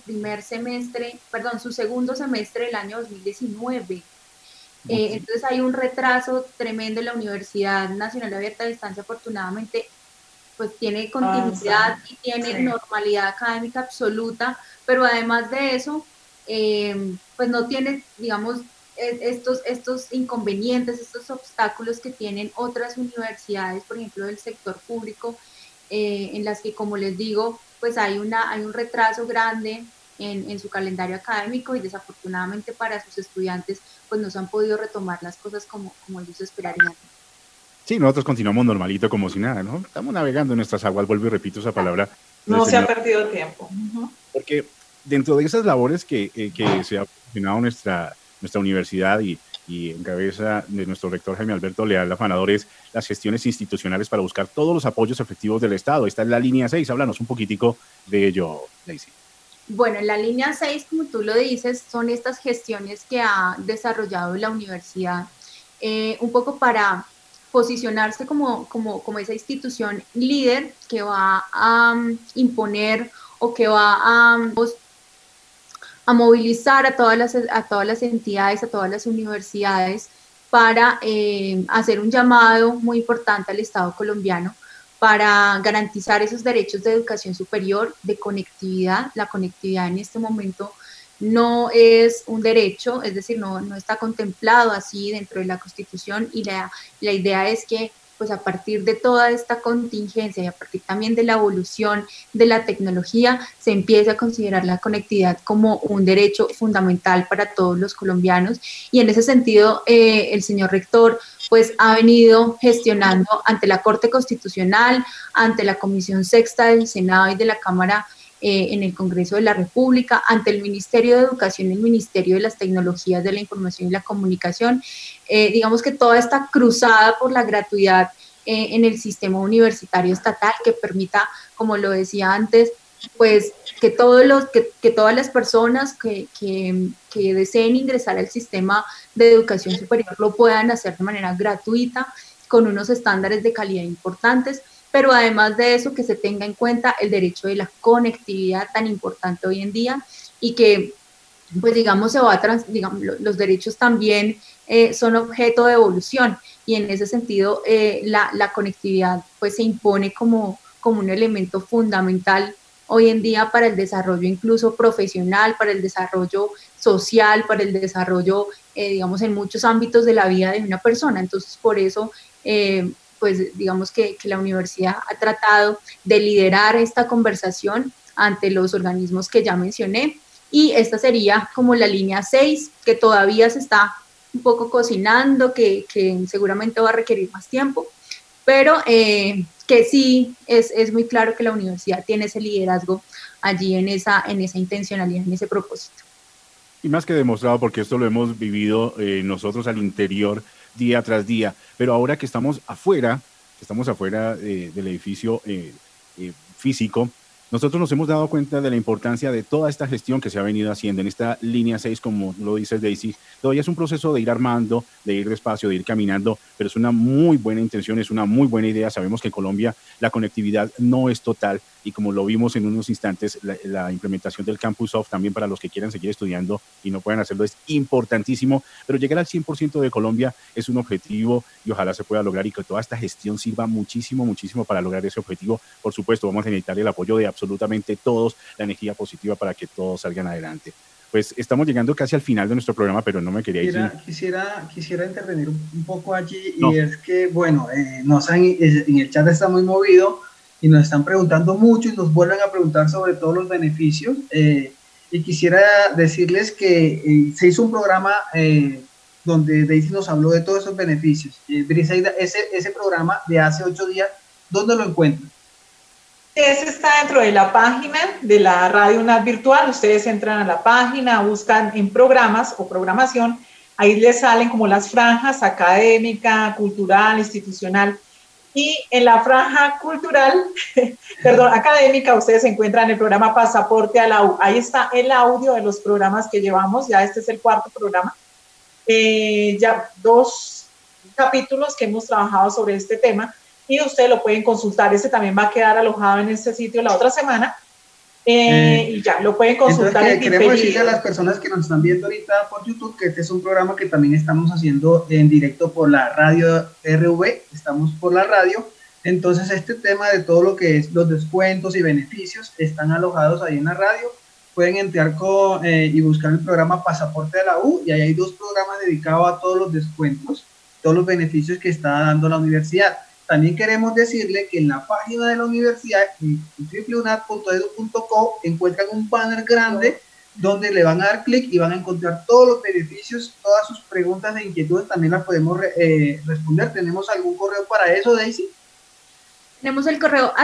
segundo semestre del año 2019. Entonces hay un retraso tremendo. La Universidad Nacional Abierta a Distancia, afortunadamente, pues tiene continuidad y tiene normalidad académica absoluta, pero además de eso, pues no tiene, digamos, estos inconvenientes, estos obstáculos que tienen otras universidades, por ejemplo, del sector público, en las que, como les digo, pues hay un retraso grande en su calendario académico, y desafortunadamente para sus estudiantes pues no se han podido retomar las cosas como ellos esperarían. Sí, nosotros continuamos normalito como si nada, ¿no? Estamos navegando en nuestras aguas, vuelvo y repito esa palabra. No se ha perdido tiempo. Porque dentro de esas labores que se ha funcionado nuestra universidad y en cabeza de nuestro rector Jaime Alberto Leal Afanador, es las gestiones institucionales para buscar todos los apoyos efectivos del Estado. Esta es la línea 6, háblanos un poquitico de ello, Daisy. Bueno, en la línea 6, como tú lo dices, son estas gestiones que ha desarrollado la universidad, un poco para posicionarse como esa institución líder que va a imponer o que va a movilizar a todas las entidades, a todas las universidades, para hacer un llamado muy importante al Estado colombiano para garantizar esos derechos de educación superior, de conectividad. La conectividad en este momento no es un derecho, es decir, no está contemplado así dentro de la Constitución, y la idea es que pues a partir de toda esta contingencia y a partir también de la evolución de la tecnología, se empieza a considerar la conectividad como un derecho fundamental para todos los colombianos, y en ese sentido el señor rector pues ha venido gestionando ante la Corte Constitucional, ante la Comisión Sexta del Senado y de la Cámara en el Congreso de la República, ante el Ministerio de Educación y el Ministerio de las Tecnologías de la Información y la Comunicación. Digamos que toda esta cruzada por la gratuidad en el sistema universitario estatal, que permita, como lo decía antes, pues que todas las personas que deseen ingresar al sistema de educación superior lo puedan hacer de manera gratuita, con unos estándares de calidad importantes, pero además de eso, que se tenga en cuenta el derecho de la conectividad tan importante hoy en día, y que, pues digamos, los derechos también son objeto de evolución, y en ese sentido la conectividad pues se impone como como un elemento fundamental hoy en día para el desarrollo incluso profesional, para el desarrollo social, para el desarrollo, digamos, en muchos ámbitos de la vida de una persona. Entonces, por eso, pues, digamos que la universidad ha tratado de liderar esta conversación ante los organismos que ya mencioné, y esta sería como la línea 6, que todavía se está un poco cocinando, que seguramente va a requerir más tiempo, pero que sí es muy claro que la universidad tiene ese liderazgo allí en esa intencionalidad, en ese propósito. Y más que demostrado, porque esto lo hemos vivido nosotros al interior día tras día, pero ahora que estamos afuera del edificio físico, nosotros nos hemos dado cuenta de la importancia de toda esta gestión que se ha venido haciendo en esta línea 6, como lo dice Daisy. Todavía es un proceso de ir armando, de ir despacio, de ir caminando, pero es una muy buena intención, es una muy buena idea. Sabemos que en Colombia la conectividad no es total, y como lo vimos en unos instantes, la implementación del Campus Off también para los que quieran seguir estudiando y no puedan hacerlo es importantísimo, pero llegar al 100% de Colombia es un objetivo y ojalá se pueda lograr, y que toda esta gestión sirva muchísimo para lograr ese objetivo. Por supuesto, vamos a necesitar el apoyo de absolutamente todos, la energía positiva para que todos salgan adelante. Pues estamos llegando casi al final de nuestro programa, pero no me quería ir. Quisiera intervenir un poco allí, y es que, bueno, en el chat está muy movido y nos están preguntando mucho y nos vuelven a preguntar sobre todos los beneficios, y quisiera decirles que se hizo un programa donde Daisy nos habló de todos esos beneficios. Briseida, ese programa de hace 8 días, ¿dónde lo encuentran? Ese está dentro de la página de la Radio UNAD Virtual. Ustedes entran a la página, buscan en programas o programación, ahí les salen como las franjas académica, cultural, institucional, y en la franja cultural, académica, ustedes encuentran el programa Pasaporte a la U. Ahí está el audio de los programas que llevamos, ya este es el 4º programa, ya 2 capítulos que hemos trabajado sobre este tema, y ustedes lo pueden consultar. Ese también va a quedar alojado en este sitio la otra semana, y ya lo pueden consultar. Entonces, queremos decirle a las personas que nos están viendo ahorita por YouTube que este es un programa que también estamos haciendo en directo por la radio RV, estamos por la radio. Entonces, este tema de todo lo que es los descuentos y beneficios están alojados ahí en la radio. Pueden entrar y buscar el programa Pasaporte de la U, y ahí hay 2 programas dedicados a todos los descuentos, todos los beneficios que está dando la universidad. También queremos decirle que en la página de la universidad, en www.unad.edu.co, encuentran un banner grande donde le van a dar clic y van a encontrar todos los beneficios, todas sus preguntas e inquietudes también las podemos responder. ¿Tenemos algún correo para eso, Daisy? Tenemos el correo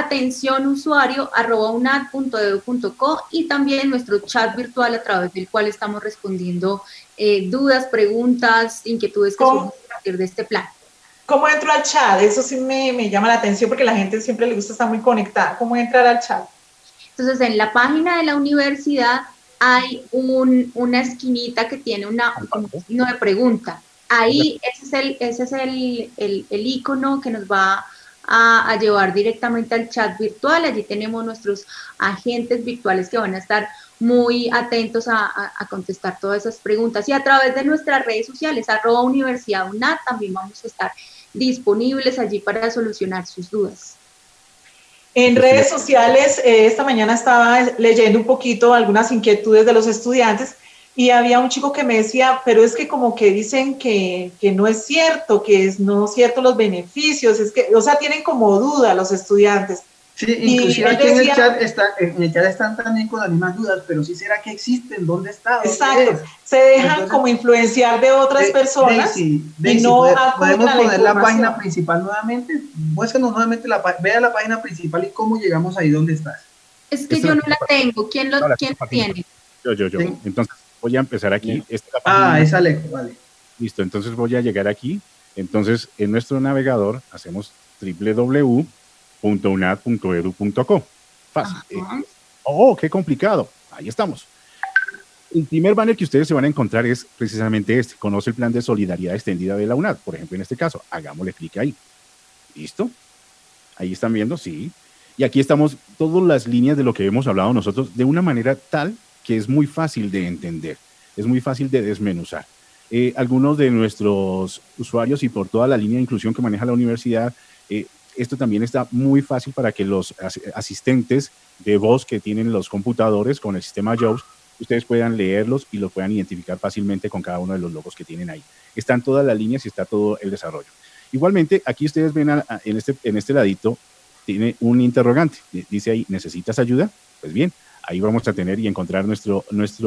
atencionusuario@unad.edu.co, y también nuestro chat virtual a través del cual estamos respondiendo dudas, preguntas, inquietudes que surgen a partir de este plan. ¿Cómo entro al chat? Eso sí me llama la atención, porque a la gente siempre le gusta estar muy conectada. ¿Cómo entrar al chat? Entonces, en la página de la universidad hay una esquinita que tiene un signo de pregunta. Ahí ese es el icono que nos va a llevar directamente al chat virtual. Allí tenemos nuestros agentes virtuales que van a estar muy atentos a contestar todas esas preguntas, y a través de nuestras redes sociales, @universidadunad, también vamos a estar disponibles allí para solucionar sus dudas. En redes sociales, esta mañana estaba leyendo un poquito algunas inquietudes de los estudiantes, y había un chico que me decía, pero es que como que dicen que no es cierto, no es cierto los beneficios, es que, o sea, tienen como duda los estudiantes. Sí, inclusive aquí en el chat están también con las mismas dudas, pero sí será que existen, ¿dónde está? Exacto, se dejan entonces como influenciar de otras personas. Daisy, ¿podemos poner la página principal nuevamente? Muéstranos nuevamente, vea la página principal y cómo llegamos ahí donde estás. Es que yo no la tengo, ¿quién la tiene? Yo. ¿Sí? Entonces voy a empezar aquí. Es Alejo, vale. Listo, entonces voy a llegar aquí. Entonces en nuestro navegador hacemos www.unad.edu.co. Fácil. ¡Qué complicado! Ahí estamos. El primer banner que ustedes se van a encontrar es precisamente este. Conoce el plan de solidaridad extendida de la UNAD. Por ejemplo, en este caso, hagámosle clic ahí. ¿Listo? Ahí están viendo, sí. Y aquí estamos todas las líneas de lo que hemos hablado nosotros de una manera tal que es muy fácil de entender, es muy fácil de desmenuzar. Algunos de nuestros usuarios, y por toda la línea de inclusión que maneja la universidad, esto también está muy fácil para que los asistentes de voz que tienen los computadores con el sistema JAWS, ustedes puedan leerlos y los puedan identificar fácilmente con cada uno de los logos que tienen ahí. Están todas las líneas y está todo el desarrollo. Igualmente, aquí ustedes ven en este ladito, tiene un interrogante. Dice ahí, ¿necesitas ayuda? Pues bien, ahí vamos a tener y encontrar nuestro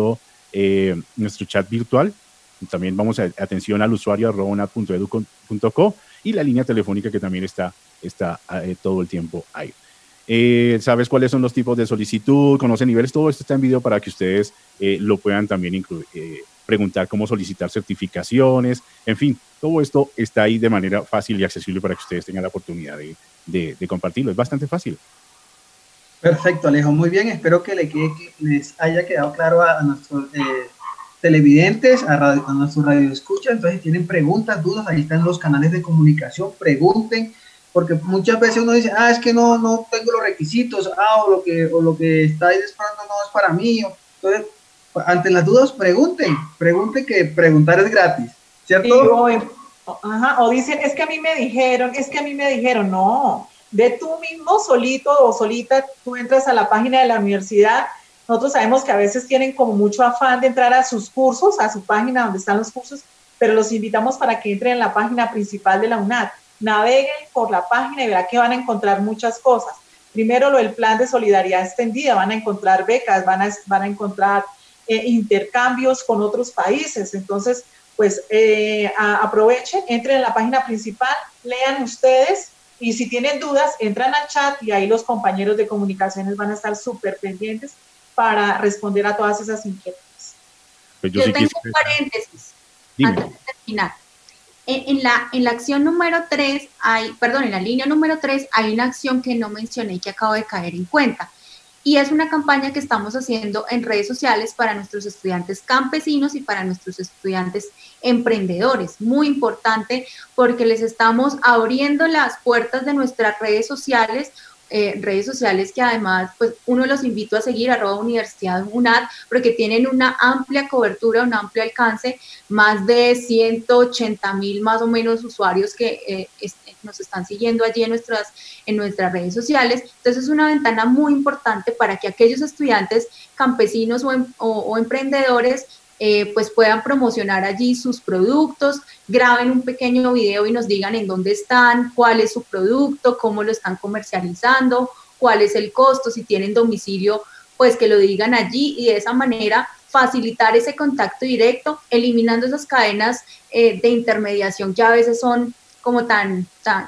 chat virtual. También vamos a atención al usuario @unad.edu.co y la línea telefónica que también está todo el tiempo ahí. ¿Sabes cuáles son los tipos de solicitud? ¿Conoce niveles? Todo esto está en video para que ustedes lo puedan también incluir, preguntar cómo solicitar certificaciones. En fin, todo esto está ahí de manera fácil y accesible para que ustedes tengan la oportunidad de compartirlo. Es bastante fácil. Perfecto, Alejo. Muy bien. Espero que les haya quedado claro a nuestros televidentes, a nuestros radioescuchas. Entonces, si tienen preguntas, dudas, ahí están los canales de comunicación. Pregunten. Porque muchas veces uno dice, es que no tengo los requisitos, o lo que estáis esperando no es para mí. Entonces, ante las dudas, pregunten, que preguntar es gratis, ¿cierto? O dicen, es que a mí me dijeron, no, de tú mismo, solito o solita, tú entras a la página de la universidad. Nosotros sabemos que a veces tienen como mucho afán de entrar a sus cursos, a su página donde están los cursos, pero los invitamos para que entren en la página principal de la UNAD. Naveguen por la página y verán que van a encontrar muchas cosas. Primero, el plan de solidaridad extendida, van a encontrar becas, van a encontrar intercambios con otros países. Entonces, pues aprovechen, entren en la página principal, lean ustedes y si tienen dudas, entran al chat y ahí los compañeros de comunicaciones van a estar súper pendientes para responder a todas esas inquietudes. Pues yo tengo un paréntesis antes de terminar. En la acción número 3, en la línea número 3 hay una acción que no mencioné y que acabo de caer en cuenta. Y es una campaña que estamos haciendo en redes sociales para nuestros estudiantes campesinos y para nuestros estudiantes emprendedores. Muy importante porque les estamos abriendo las puertas de nuestras redes sociales que además pues uno los invito a seguir @Universidad UNAD porque tienen una amplia cobertura, un amplio alcance, más de 180,000 más o menos usuarios que nos están siguiendo allí en nuestras redes sociales. Entonces es una ventana muy importante para que aquellos estudiantes campesinos o emprendedores pues puedan promocionar allí sus productos, graben un pequeño video y nos digan en dónde están, cuál es su producto, cómo lo están comercializando, cuál es el costo, si tienen domicilio, pues que lo digan allí y de esa manera facilitar ese contacto directo, eliminando esas cadenas de intermediación que a veces son como tan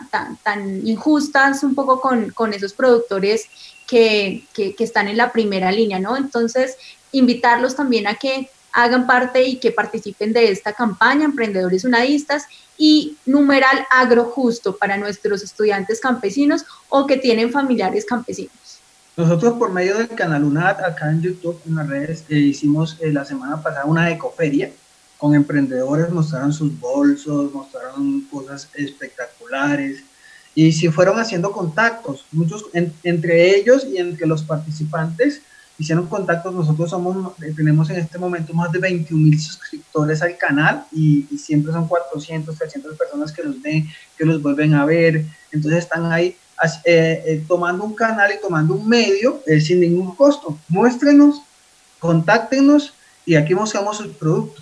injustas un poco con esos productores que están en la primera línea, ¿no? Entonces, invitarlos también a que hagan parte y que participen de esta campaña, Emprendedores Unadistas, y numeral agrojusto para nuestros estudiantes campesinos o que tienen familiares campesinos. Nosotros por medio del canal UNAD, acá en YouTube, en las redes, hicimos la semana pasada una ecoferia con emprendedores, mostraron sus bolsos, mostraron cosas espectaculares y se fueron haciendo contactos, muchos entre ellos y entre los participantes hicieron contactos. Nosotros tenemos en este momento más de 21,000 suscriptores al canal y siempre son 400, 300 personas que los ven, que los vuelven a ver. Entonces están ahí tomando un canal y tomando un medio sin ningún costo. Muéstrenos, contáctenos y aquí mostramos sus productos.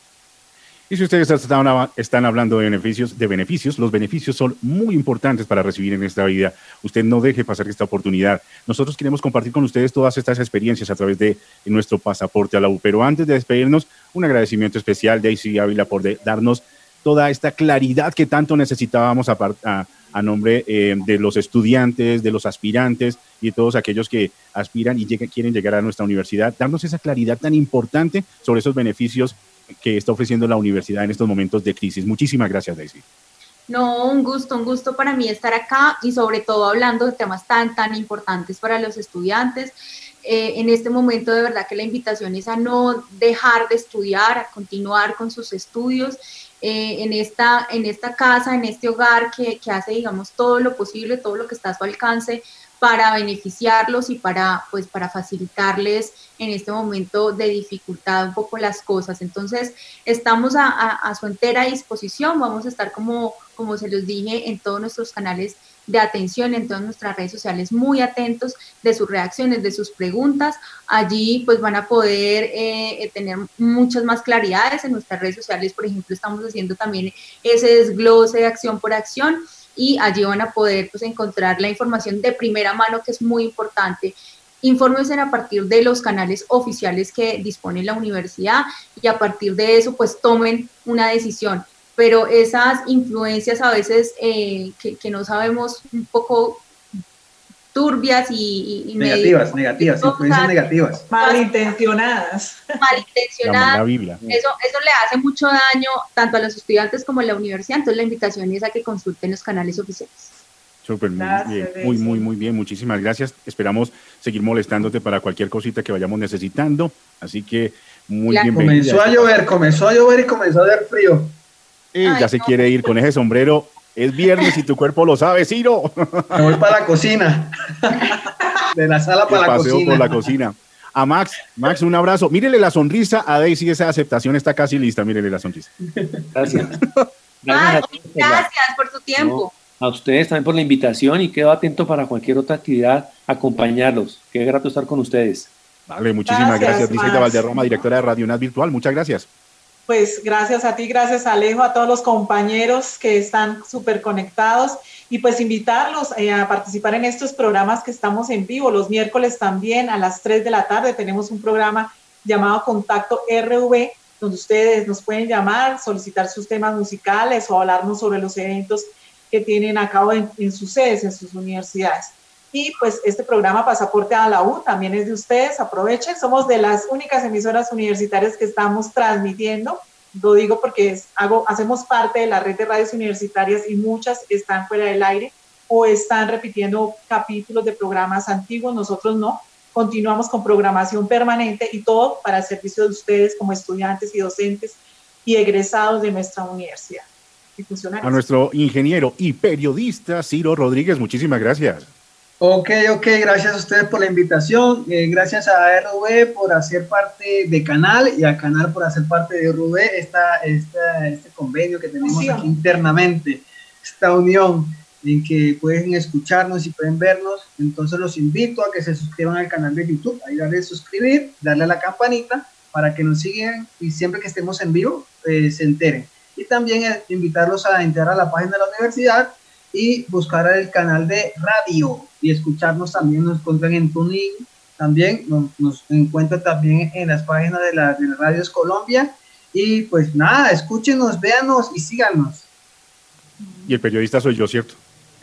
Y si ustedes están hablando de beneficios, los beneficios son muy importantes para recibir en esta vida. Usted no deje pasar esta oportunidad. Nosotros queremos compartir con ustedes todas estas experiencias a través de nuestro pasaporte a la U. Pero antes de despedirnos, un agradecimiento especial de Daisy Ávila por darnos toda esta claridad que tanto necesitábamos a nombre de los estudiantes, de los aspirantes y de todos aquellos que aspiran y quieren llegar a nuestra universidad, darnos esa claridad tan importante sobre esos beneficios que está ofreciendo la universidad en estos momentos de crisis. Muchísimas gracias, Daisy. No, un gusto para mí estar acá y sobre todo hablando de temas tan importantes para los estudiantes. En este momento de verdad que la invitación es a no dejar de estudiar, a continuar con sus estudios en esta casa, en este hogar que hace, digamos, todo lo posible, todo lo que está a su alcance para beneficiarlos y para facilitarles en este momento de dificultad un poco las cosas. Entonces, estamos a su entera disposición, vamos a estar como se los dije en todos nuestros canales de atención, en todas nuestras redes sociales, muy atentos de sus reacciones, de sus preguntas. Allí pues van a poder tener muchas más claridades. En nuestras redes sociales, por ejemplo, estamos haciendo también ese desglose de acción por acción, y allí van a poder pues encontrar la información de primera mano, que es muy importante. Infórmense a partir de los canales oficiales que dispone la universidad, y a partir de eso pues tomen una decisión. Pero esas influencias a veces que no sabemos, un poco turbias y negativas, influencias negativas. Malintencionadas. La Biblia. Eso le hace mucho daño tanto a los estudiantes como a la universidad. Entonces la invitación es a que consulten los canales oficiales. Súper, muy bien, muchísimas gracias. Esperamos seguir molestándote para cualquier cosita que vayamos necesitando, así que muy bienvenido. Comenzó a llover y comenzó a dar frío. Ya se quiere ir con ese sombrero. Es viernes y tu cuerpo lo sabe, Ciro. Me voy para la cocina. De la sala para la cocina. Por la cocina. A Max, un abrazo. Mírele la sonrisa a Daisy, esa aceptación está casi lista. Mírele la sonrisa. Gracias. Gracias por tu tiempo. A ustedes también por la invitación, y quedo atento para cualquier otra actividad, acompañarlos. Qué grato estar con ustedes. Vale, muchísimas gracias. Briseida Valderrama, directora de Radio UNAD Virtual. Muchas gracias. Pues gracias a ti, gracias Alejo, a todos los compañeros que están súper conectados, y pues invitarlos a participar en estos programas que estamos en vivo. Los miércoles también a las 3 de la tarde tenemos un programa llamado Contacto RV, donde ustedes nos pueden llamar, solicitar sus temas musicales o hablarnos sobre los eventos que tienen a cabo en sus sedes, en sus universidades. Y pues este programa Pasaporte a la U también es de ustedes, aprovechen, somos de las únicas emisoras universitarias que estamos transmitiendo, lo digo porque hacemos parte de la red de radios universitarias y muchas están fuera del aire o están repitiendo capítulos de programas antiguos, nosotros no, continuamos con programación permanente y todo para el servicio de ustedes como estudiantes y docentes y egresados de nuestra universidad. Y funcionarios. A nuestro ingeniero y periodista Ciro Rodríguez, muchísimas gracias. Ok, gracias a ustedes por la invitación, gracias a RV por hacer parte de Canal y a Canal por hacer parte de RV, este convenio que tenemos aquí internamente, esta unión en que pueden escucharnos y pueden vernos. Entonces los invito a que se suscriban al canal de YouTube, ahí darle suscribir, darle a la campanita para que nos sigan y siempre que estemos en vivo se enteren. Y también invitarlos a entrar a la página de la universidad y buscar el canal de radio y escucharnos. También nos encuentran en TuneIn, también nos encuentran también en las páginas de la Radios Colombia. Y pues nada, escúchenos, véanos y síganos. Y el periodista soy yo, ¿cierto?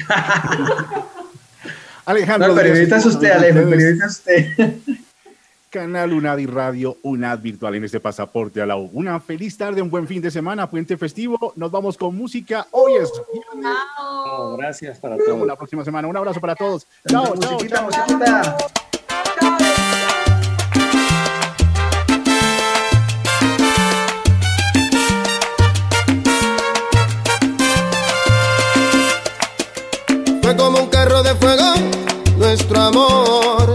Alejandro, no, el periodista es usted, Alejo, el periodista es usted. Canal UNAD y Radio UNAD Virtual en este Pasaporte a la U. Una feliz tarde, un buen fin de semana, puente festivo. Nos vamos con música. Hoy es viernes. Oh, gracias para todos. La próxima semana. Un abrazo para todos. Chao, musiquita. Fue como un carro de fuego, nuestro amor,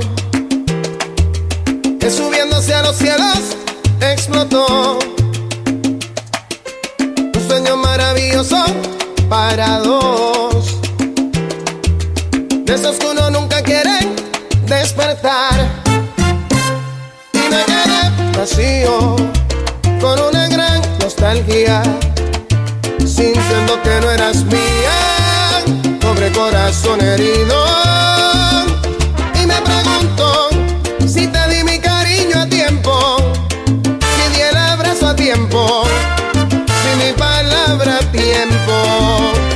que subiéndose a los cielos explotó. Un sueño maravilloso para dos, de esos que uno nunca quiere despertar. Y me quedé vacío con una gran nostalgia, sintiendo que no eras mía, pobre corazón herido. Y me pregunto si te di mi cariño a tiempo, si di el abrazo a tiempo, si mi palabra a tiempo.